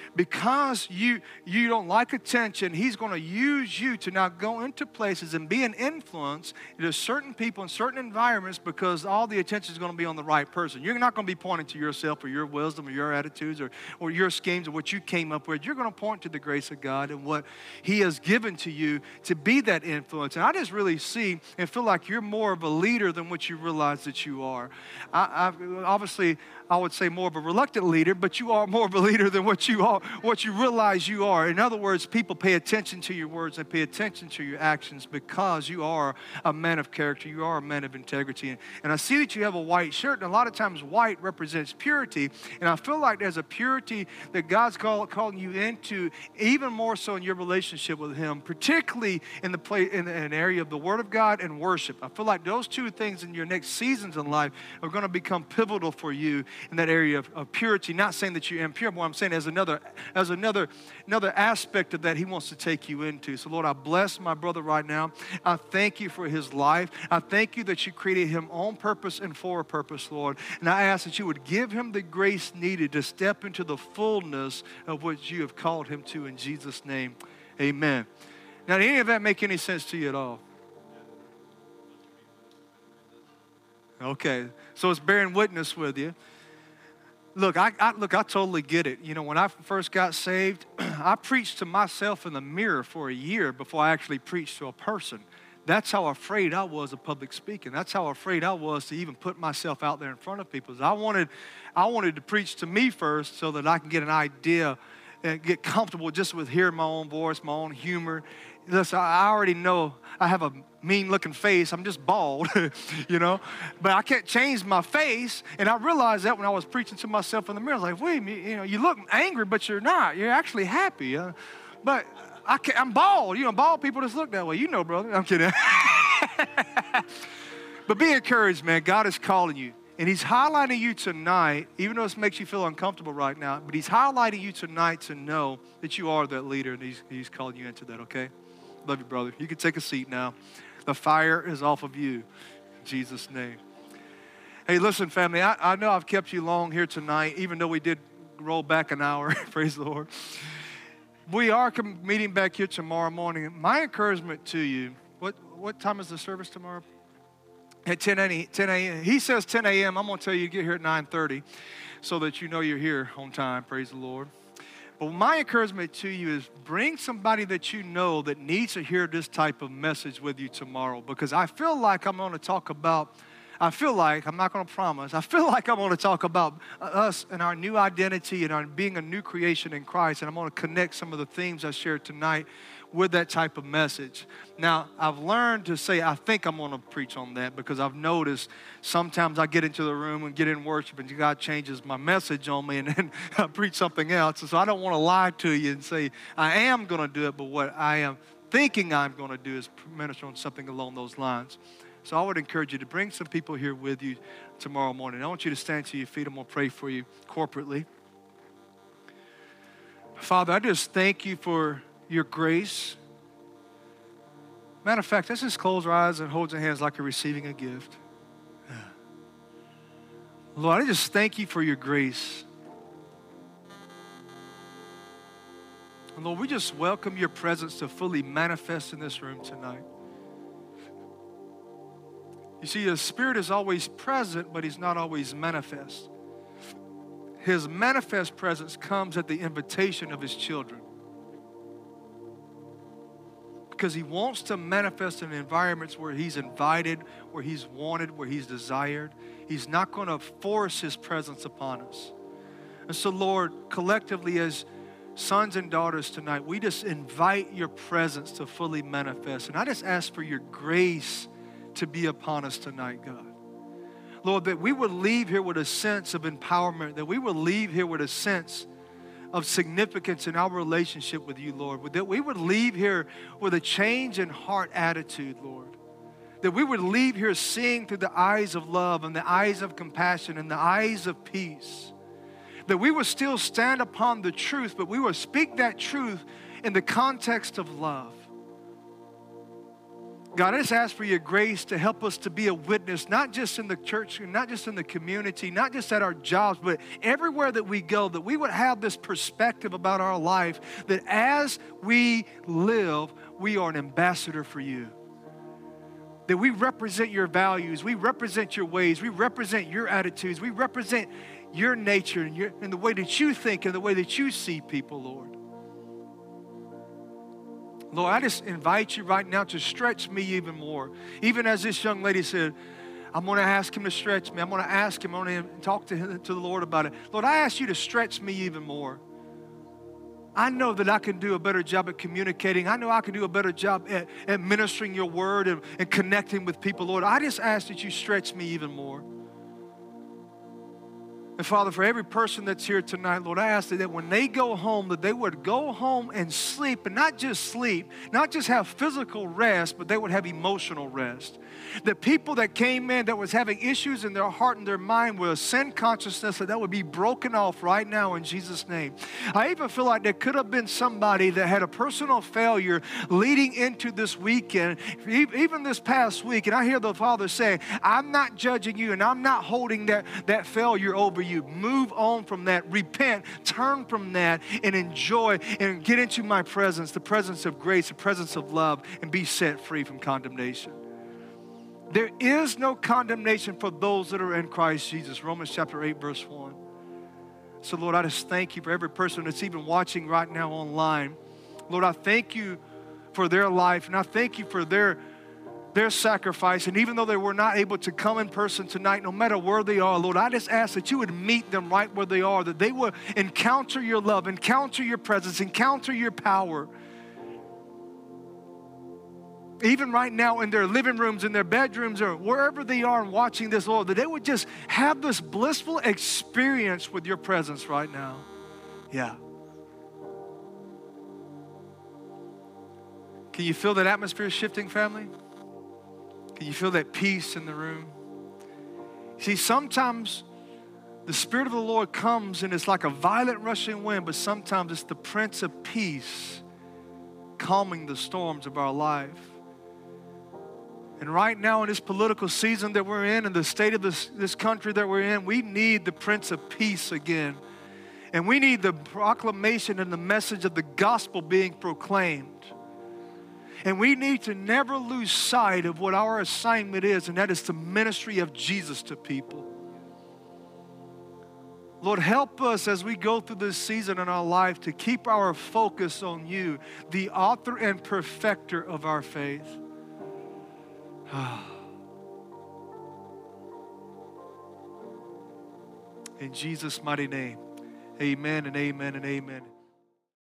because you, you don't like attention, he's going to use you to now go into places and be an influence to certain people in certain environments because all the attention is going to be on the right person. You're not going to be pointing to yourself or your wisdom or your attitudes or, or your schemes or what you came up with. You're going to point to the grace of God and what he has given to you to be that influence. And I just really see and feel like you're more of a leader than what you realize that you are. I, I, obviously, I would say more of a reluctant leader, but you are more of a leader than what you are, what you realize you are. In other words, people pay attention to your words and pay attention to your actions because you are a man of character. You are a man of integrity. And, and I see that you have a white shirt, and a lot of times white represents purity. And I feel like there's a purity that God's call, calling you into, even more so in your relationship with him, particularly in the play, in an area of the Word of God and worship. I feel like those two things in your next seasons in life are going to become pivotal for you in that area of, of purity. Not saying that you're impure, but what I'm saying as another, as another, another aspect of that he wants to take you into. So Lord, I bless my brother right now. I thank you for his life. I thank you that you created him on purpose and for a purpose, Lord. And I ask that you would give him the grace needed to step into the fullness of what you have called him to in Jesus' name. Amen. Now, did any of that make any sense to you at all? Okay, so it's bearing witness with you. Look, I, I look, I totally get it. You know, when I first got saved, I preached to myself in the mirror for a year before I actually preached to a person. That's how afraid I was of public speaking. That's how afraid I was to even put myself out there in front of people. I wanted, I wanted to preach to me first so that I can get an idea and get comfortable just with hearing my own voice, my own humor. Listen, I already know I have a mean-looking face. I'm just bald, you know. But I can't change my face. And I realized that when I was preaching to myself in the mirror. I was like, wait a minute, you know, you look angry, but you're not. You're actually happy. Uh, but I can't, I'm bald. You know, bald people just look that way. You know, brother. I'm kidding. But be encouraged, man. God is calling you. And he's highlighting you tonight, even though this makes you feel uncomfortable right now, but he's highlighting you tonight to know that you are that leader, and he's, he's calling you into that, okay? Love you, brother. You can take a seat now. The fire is off of you. In Jesus' name. Hey, listen, family, I, I know I've kept you long here tonight, even though we did roll back an hour. Praise the Lord. We are meeting back here tomorrow morning. My encouragement to you, what, what time is the service tomorrow? At ten a.m. He says ten a.m. I'm going to tell you to get here at nine thirty so that you know you're here on time. Praise the Lord. But my encouragement to you is bring somebody that you know that needs to hear this type of message with you tomorrow, because I feel like I'm going to talk about, I feel like, I'm not going to promise, I feel like I'm going to talk about us and our new identity and our being a new creation in Christ, and I'm going to connect some of the themes I shared tonight with that type of message. Now, I've learned to say I think I'm going to preach on that, because I've noticed sometimes I get into the room and get in worship and God changes my message on me and then I preach something else. And so I don't want to lie to you and say I am going to do it, but what I am thinking I'm going to do is minister on something along those lines. So I would encourage you to bring some people here with you tomorrow morning. I want you to stand to your feet. I'm going to pray for you corporately. Father, I just thank you for your grace. Matter of fact, let's just close our eyes and hold your hands like you're receiving a gift. Lord, I just thank you for your grace. And Lord, we just welcome your presence to fully manifest in this room tonight. You see, the Spirit is always present, but he's not always manifest. His manifest presence comes at the invitation of his children, because he wants to manifest in environments where he's invited, where he's wanted, where he's desired. He's not going to force his presence upon us. And so, Lord, collectively as sons and daughters tonight, we just invite your presence to fully manifest. And I just ask for your grace to be upon us tonight, God. Lord, that we would leave here with a sense of empowerment, that we would leave here with a sense of significance in our relationship with you, Lord. That we would leave here with a change in heart attitude, Lord. That we would leave here seeing through the eyes of love and the eyes of compassion and the eyes of peace. That we would still stand upon the truth, but we would speak that truth in the context of love. God, I just ask for your grace to help us to be a witness, not just in the church, not just in the community, not just at our jobs, but everywhere that we go, that we would have this perspective about our life, that as we live, we are an ambassador for you. That we represent your values, we represent your ways, we represent your attitudes, we represent your nature and, your, and the way that you think and the way that you see people, Lord. Lord, I just invite you right now to stretch me even more. Even as this young lady said, I'm going to ask him to stretch me. I'm going to ask him, I'm going to talk to, him, to the Lord about it. Lord, I ask you to stretch me even more. I know that I can do a better job at communicating. I know I can do a better job at, at ministering your word and, and connecting with people, Lord. I just ask that you stretch me even more. And Father, for every person that's here tonight, Lord, I ask that when they go home, that they would go home and sleep, and not just sleep, not just have physical rest, but they would have emotional rest. The people that came in that was having issues in their heart and their mind with a sin consciousness, that that would be broken off right now in Jesus' name. I even feel like there could have been somebody that had a personal failure leading into this weekend, even this past week, and I hear the Father say, I'm not judging you, and I'm not holding that, that failure over you. You move on from that, repent, turn from that, and enjoy and get into my presence, the presence of grace, the presence of love, and be set free from condemnation. There is no condemnation for those that are in Christ Jesus. Romans chapter eight, verse one. So Lord, I just thank you for every person that's even watching right now online. Lord, I thank you for their life, and I thank you for their their sacrifice. And even though they were not able to come in person tonight, no matter where they are, Lord, I just ask that you would meet them right where they are, that they would encounter your love, encounter your presence, encounter your power. Even right now in their living rooms, in their bedrooms, or wherever they are and watching this, Lord, that they would just have this blissful experience with your presence right now. Yeah. Can you feel that atmosphere shifting, family? Can you feel that peace in the room? See, sometimes the Spirit of the Lord comes and it's like a violent rushing wind, but sometimes it's the Prince of Peace calming the storms of our life. And right now in this political season that we're in and the state of this, this country that we're in, we need the Prince of Peace again. And we need the proclamation and the message of the gospel being proclaimed. And we need to never lose sight of what our assignment is, and that is the ministry of Jesus to people. Lord, help us as we go through this season in our life to keep our focus on you, the author and perfecter of our faith. In Jesus' mighty name, amen and amen and amen.